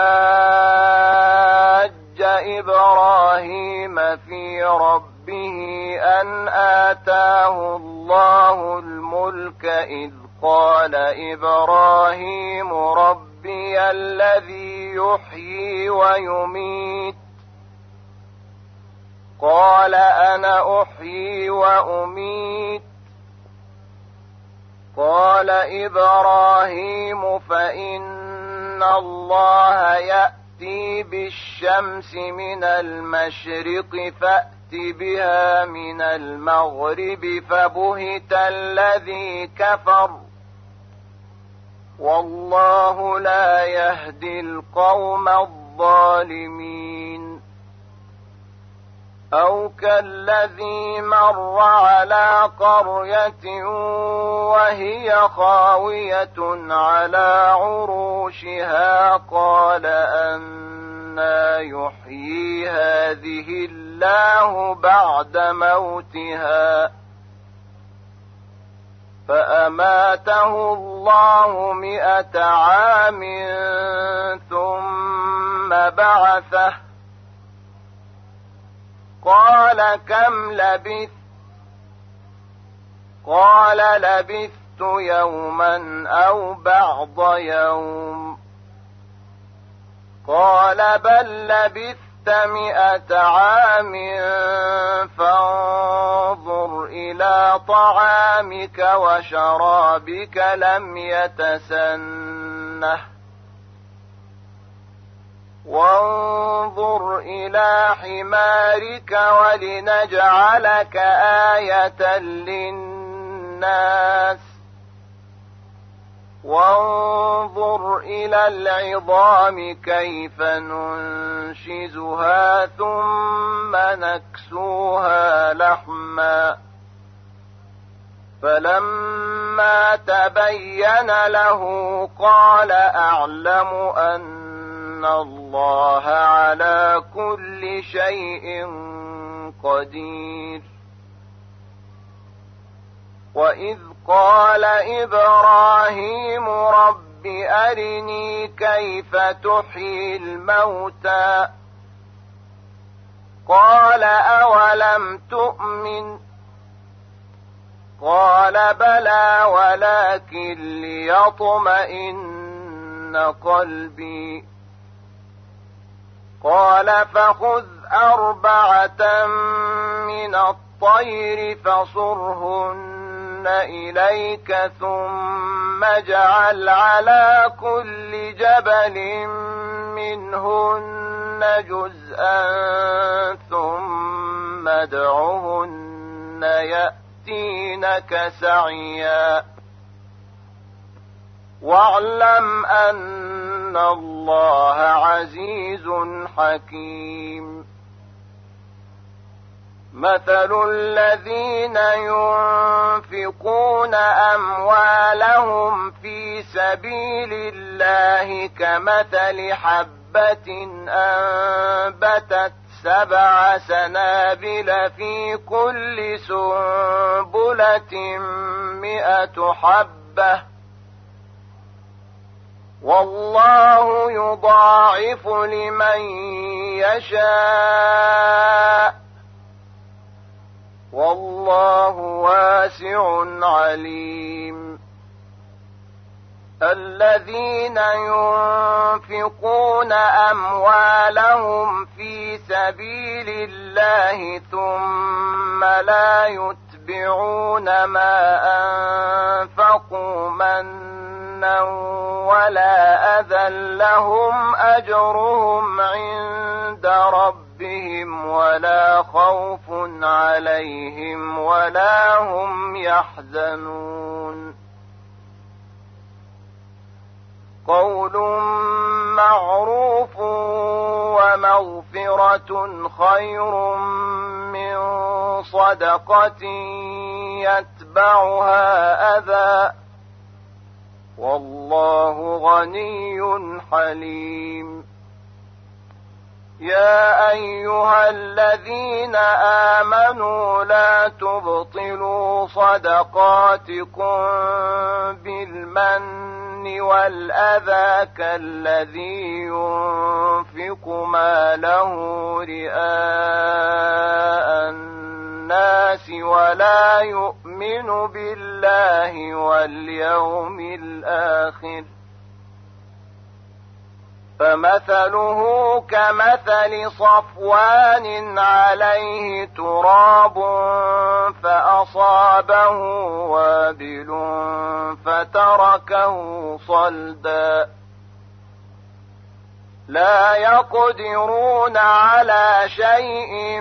حاج إبراهيم في ربه أن آتاه الله الملك إذ قال إبراهيم ربي الذي يحيي ويميت، قال أنا أحيي وأميت، قال إبراهيم فإن الله يأتي بالشمس من المشرق فأت بها من المغرب فبهت الذي كفر، والله لا يهدي القوم الظالمين. أو كالذي مر على قرية وهي خاوية على عروشها قال أنى يحيي هذه الله بعد موتها، فأماته الله 100 عام ثم بعثه، قال كم لبثت؟ قال لبثت يوما أو بعض يوم، قال بل لبثت 100 عام فانظر إلى طعامك وشرابك لم يتسنه، وانظر إلى حمارك ولنجعلك آية للناس، وانظر إلى العظام كيف ننشزها ثم نكسوها لحما، فلما تبين له قال أعلم أن الله على كل شيء قدير. وإذ قال إبراهيم رب أرني كيف تحيي الموتى، قال أولم تؤمن، قال بلى ولكن ليطمئن قلبي، قال فخذ 4 من الطير فصرهن إليك ثم اجعل على كل جبل منهن جزءا ثم ادعهن يأتينك سعيا، واعلم أن الله عزيز حكيم. مثل الذين ينفقون أموالهم في سبيل الله كمثل حبة أنبتت 7 سنابل في كل سنبلة 100 حبة، والله يضاعف لمن يشاء، والله واسع عليم. الذين ينفقون أموالهم في سبيل الله ثم لا يتبعون ما أنفقوا منا ولا أذى لهم أجرهم عند ربهم ولا خوف عليهم ولا هم يحزنون. قول معروف ومغفرة خير من صدقة يتبعها أذى والله غني حليم. يا أيها الذين آمنوا لا تبطلوا صدقاتكم بالمن والأذى كالذي ينفق ماله رئاء الناس ولا يؤمن بالله واليوم الآخر فمثله كمثل صفوان عليه تراب فأصابه وابل فتركه صلدا لا يقدرون على شيء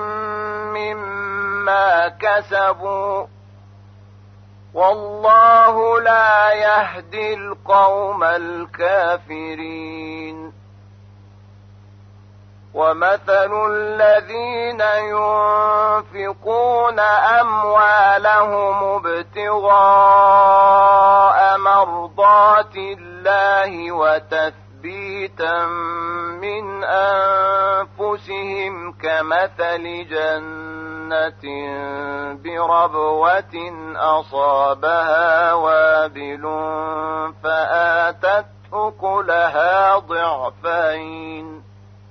مما كسبوا والله لا يهدي القوم الكافرين. ومثل الذين ينفقون أموالهم ابتغاء مرضات الله وتثبيتا من أنفسهم كمثل جنة بربوة أصابها وابل فآتت أكلها ضعفين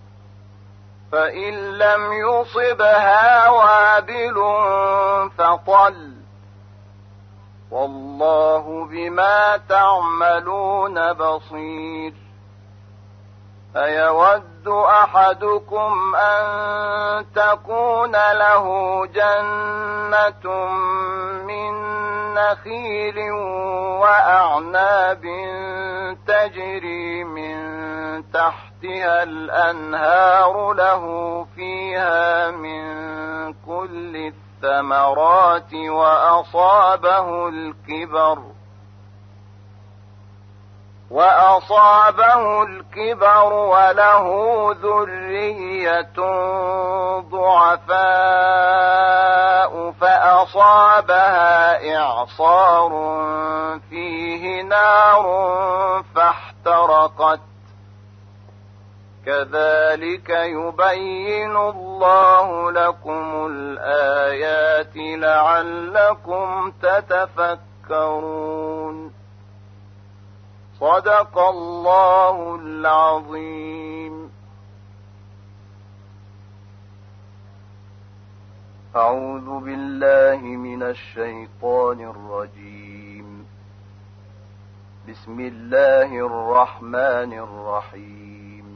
فإن لم يصبها وابل فطل والله بما تعملون بصير. أيود أحدكم أن تكون له جنة من نخيل وأعناب تجري من تحتها الأنهار له فيها من كل الثمرات وأصابه الكبر وله ذرية ضعفاء فأصابها إعصار فيه نار فاحترقت كذلك يبين الله لكم الآيات لعلكم تتفكرون. صدق الله العظيم. أعوذ بالله من الشيطان الرجيم. بسم الله الرحمن الرحيم.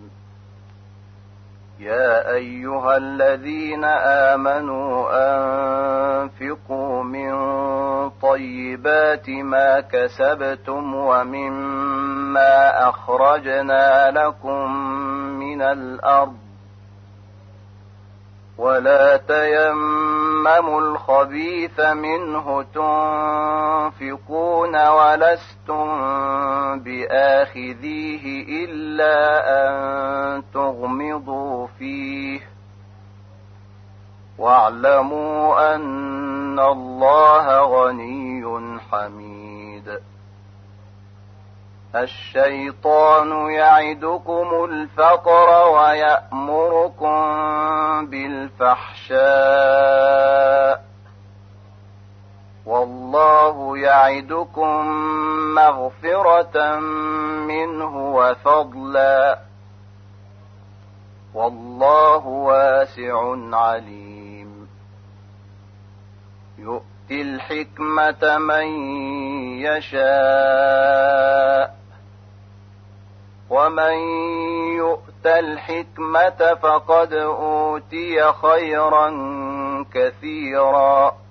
يا أيها الذين آمنوا أنفقوا من طيبات ما كسبتم ومما أخرجنا لكم من الأرض ولا تيمموا الخبيث منه تنفقون ولستم بآخذيه إلا أن تغمضوا فيه واعلموا أن الله غني حميد. الشيطان يعدكم الفقر ويأمركم بالفحشاء والله يعدكم مغفرة منه وفضلا والله واسع عليم. يؤتي الحكمة من يشاء ومن يؤت الحكمة فقد أوتي خيرا كثيرا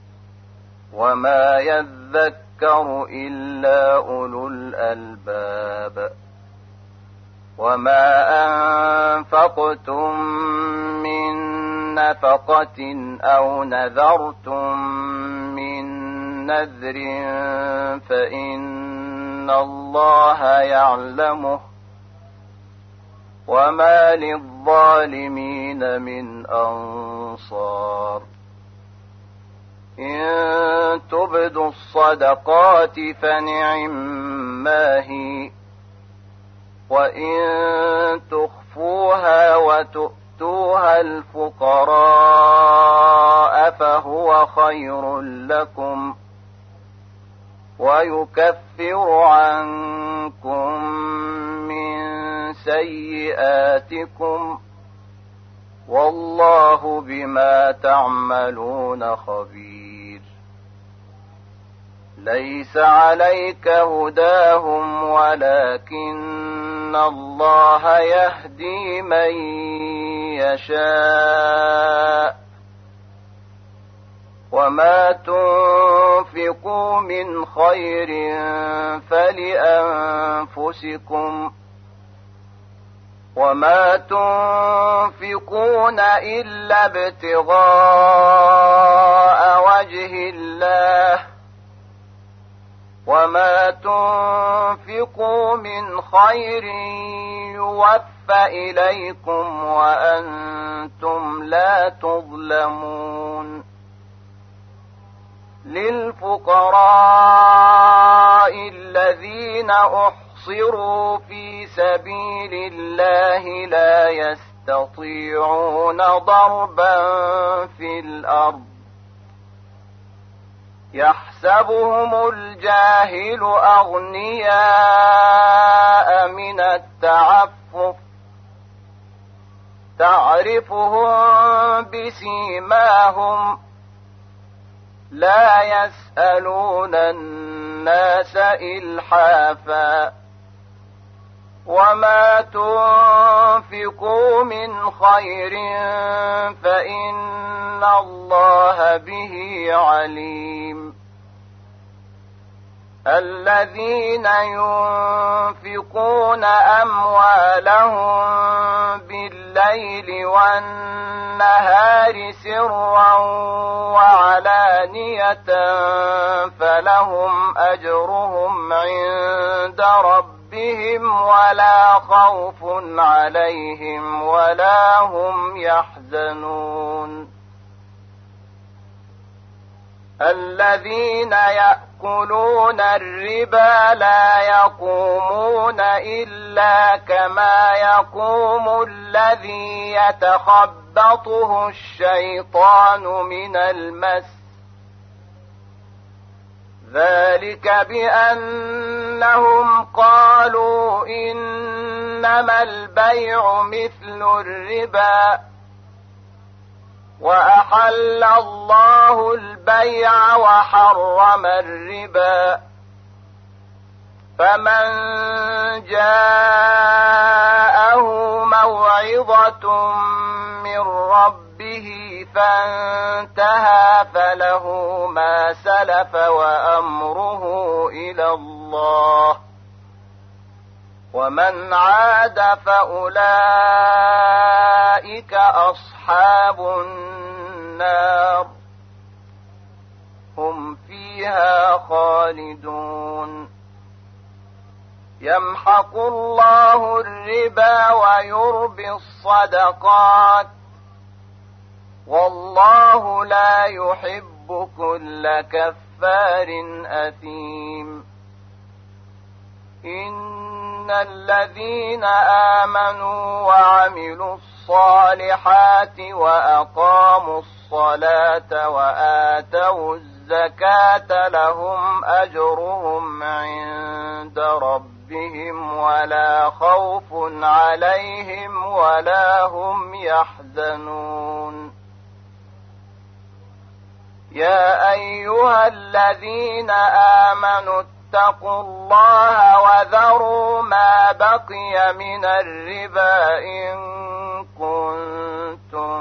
وما يذكر إلا أولو الألباب وما أنفقتم من نفقة أو نذرتم من نذر فإن الله يعلمه وما للظالمين من أنصار إن تبدوا الصدقات فنعما هي وإن تخفوها وتؤتوها الفقراء فهو خير لكم ويكفر عنكم من سيئاتكم والله بما تعملون خبير ليس عليك هداهم ولكن الله يهدي من يشاء وما تنفقوا من خير فلأنفسكم وما تنفقون إلا ابتغاء وجه الله وما تنفقوا من خير يوفى إليكم وأنتم لا تظلمون للفقراء الذين أحصروا في سبيل الله لا يستطيعون ضربا في الأرض يحسبهم الجاهل أغنياء من التعفف تعرفهم بسيماهم لا يسألون الناس إلحافا وما تنفقوا من خير فإن الله به عليم الذين ينفقون أموالهم بالليل والنهار سرا وعلانية فلهم أجرهم عند ربهم ولا خوف عليهم ولا هم يحزنون الذين يأكلون الربا لا يقومون إلا كما يقوم الذي يتخبطه الشيطان من المس ذلك بأنهم قالوا إنما البيع مثل الربا وأحل الله البيع وحرم الربا فمن جاءه موعظة من ربه فانتهى فله ما سلف وأمره إلى الله ومن عاد فأولئك أصحاب النار هم فيها خالدون يمحق الله الربا ويربي الصدقات والله لا يحب كل كفار أثيم إن الذين آمنوا وعملوا الصالحات وأقاموا الصلاة وآتوا الزكاة لهم أجرهم عند ربهم ولا خوف عليهم ولا هم يحزنون يا أيها الذين آمنوا اتقوا الله وذروا ما بقي من الربا إن كنتم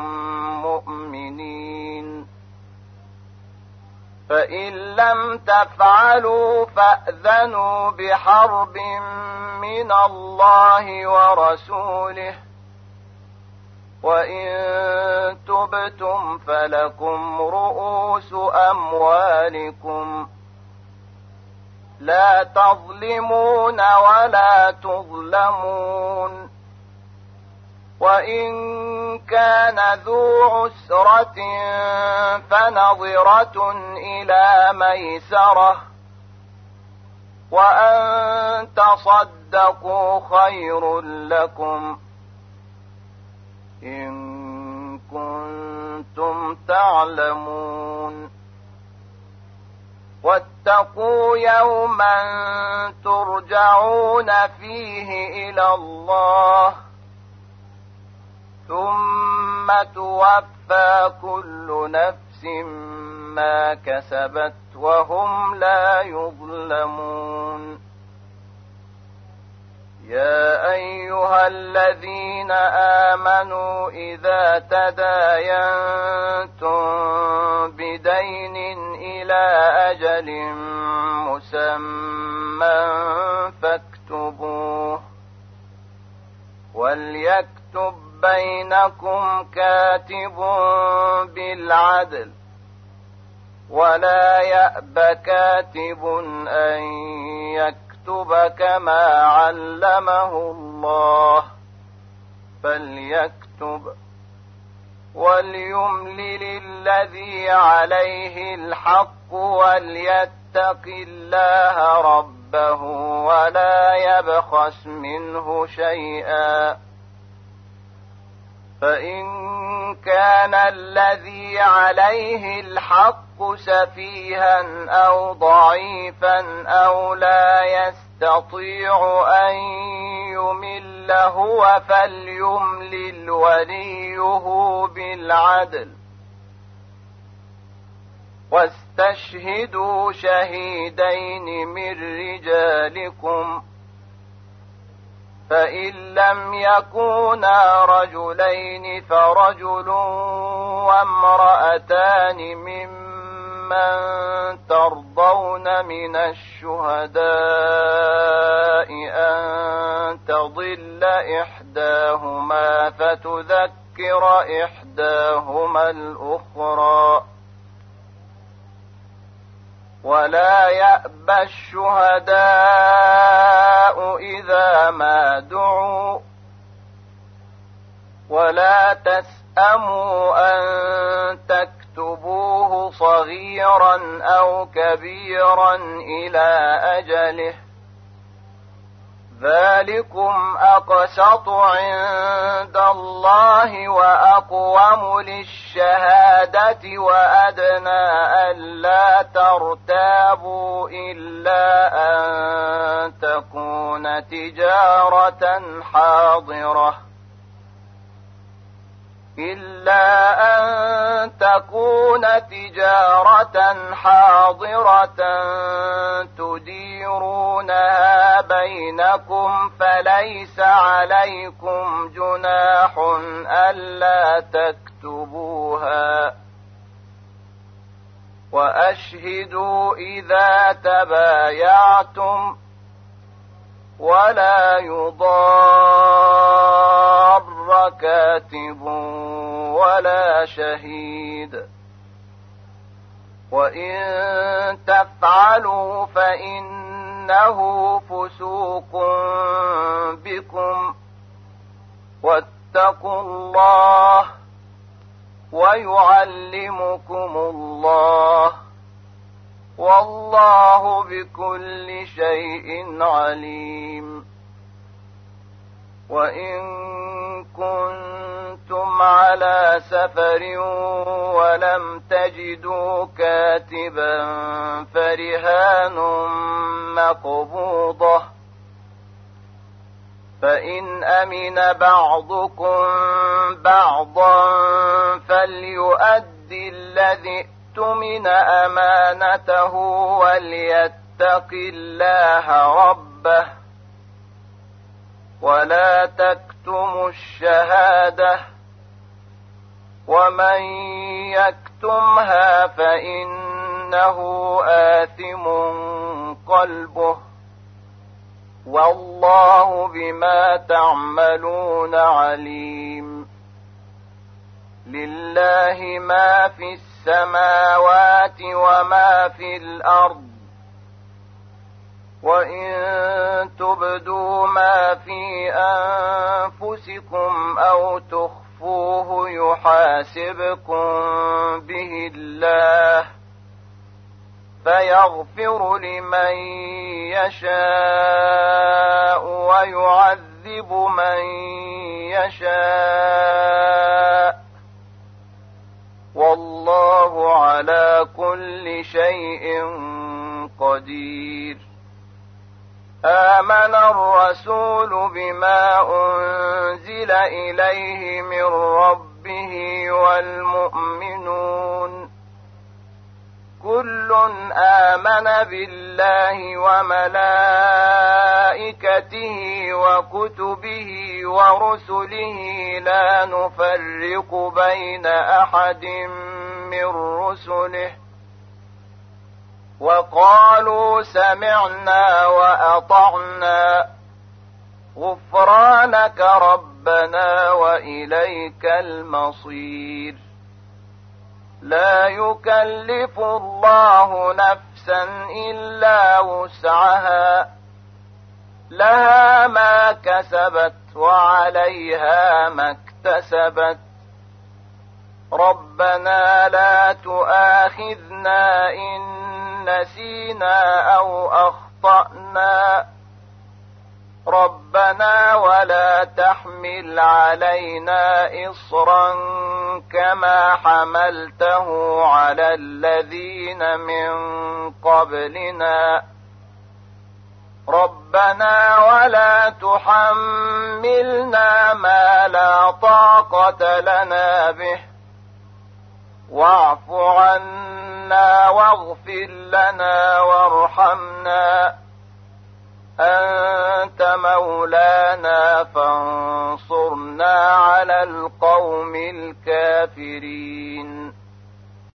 مؤمنين فإن لم تفعلوا فأذنوا بحرب من الله ورسوله وإن تبتم فلكم رؤوس أموالكم لا تظلمون ولا تظلمون وإن كان ذو عسرة فنظرة إلى ميسرة وأن تصدقوا خير لكم إن كنتم تعلمون واتقوا يوما ترجعون فيه إلى الله ثم توفى كل نفس ما كسبت وهم لا يظلمون يا أيها الذين آمنوا إذا تداينتم بدين إلى أجل مسمى فاكتبوه وليكتب بينكم كاتب بالعدل ولا يأب كاتب أن يكتب كما علمه الله فليكتب وليملل الذي عليه الحق وليتق الله ربه ولا يبخس منه شيئا فإن كان الذي عليه الحق سفيها أو ضعيفا أو لا يستطيع أن يمل هو فليملل وليه بالعدل واستشهدوا شهيدين من رجالكم فإن لم يكونا رجلين فرجل وامرأتان ممن ترضون من الشهداء أن تضل إحداهما فتذكر إحداهما الأخرى ولا يأبى الشهداء إذا ما دعوا ولا تسأموا أن تكتبوه صغيرا أو كبيرا إلى أجله ذلكم أقسط عند الله وأقوم للشهادة وأدنى ألا ترتابوا إلا أن تكون تجارة حاضرة تديرونها بينكم فليس عليكم جناح ألا تكتبوها وأشهدوا إذا تبايعتم ولا يضار كاتب ولا شهيد وإن تفعلوا فإنه فسوق بكم واتقوا الله ويعلمكم الله والله بكل شيء عليم وإن كنتم على سفر ولم تجدوا كاتبا فرهان مقبوضة فإن أمن بعضكم بعضا فليؤدي الذي اؤتمن أمانته وليتق الله ربه ولا تكتموا الشهادة ومن يكتمها فإنه آثم قلبه والله بما تعملون عليم. لله ما في السماوات وما في الأرض وإن تبدوا ما في أنفسكم أو تخفوه يحاسبكم به الله فيغفر لمن يشاء ويعذب من يشاء والله على كل شيء قدير. آمن الرسول بما أنزل إليه من ربه والمؤمنون كل آمن بالله وملائكته وكتبه ورسله لا نفرق بين أحد من رسله وقالوا سمعنا وأطعنا غفرانك ربنا وإليك المصير. لا يكلف الله نفسا إلا وسعها لها ما كسبت وعليها ما اكتسبت ربنا لا تؤاخذنا إن نسينا أو أخطأنا ربنا ولا تحمل علينا إصرا كما حملته على الذين من قبلنا ربنا ولا تحملنا ما لا طاقة لنا به واعف عنا واغفر لنا وارحمنا أنت مولانا فانصرنا على القوم الكافرين.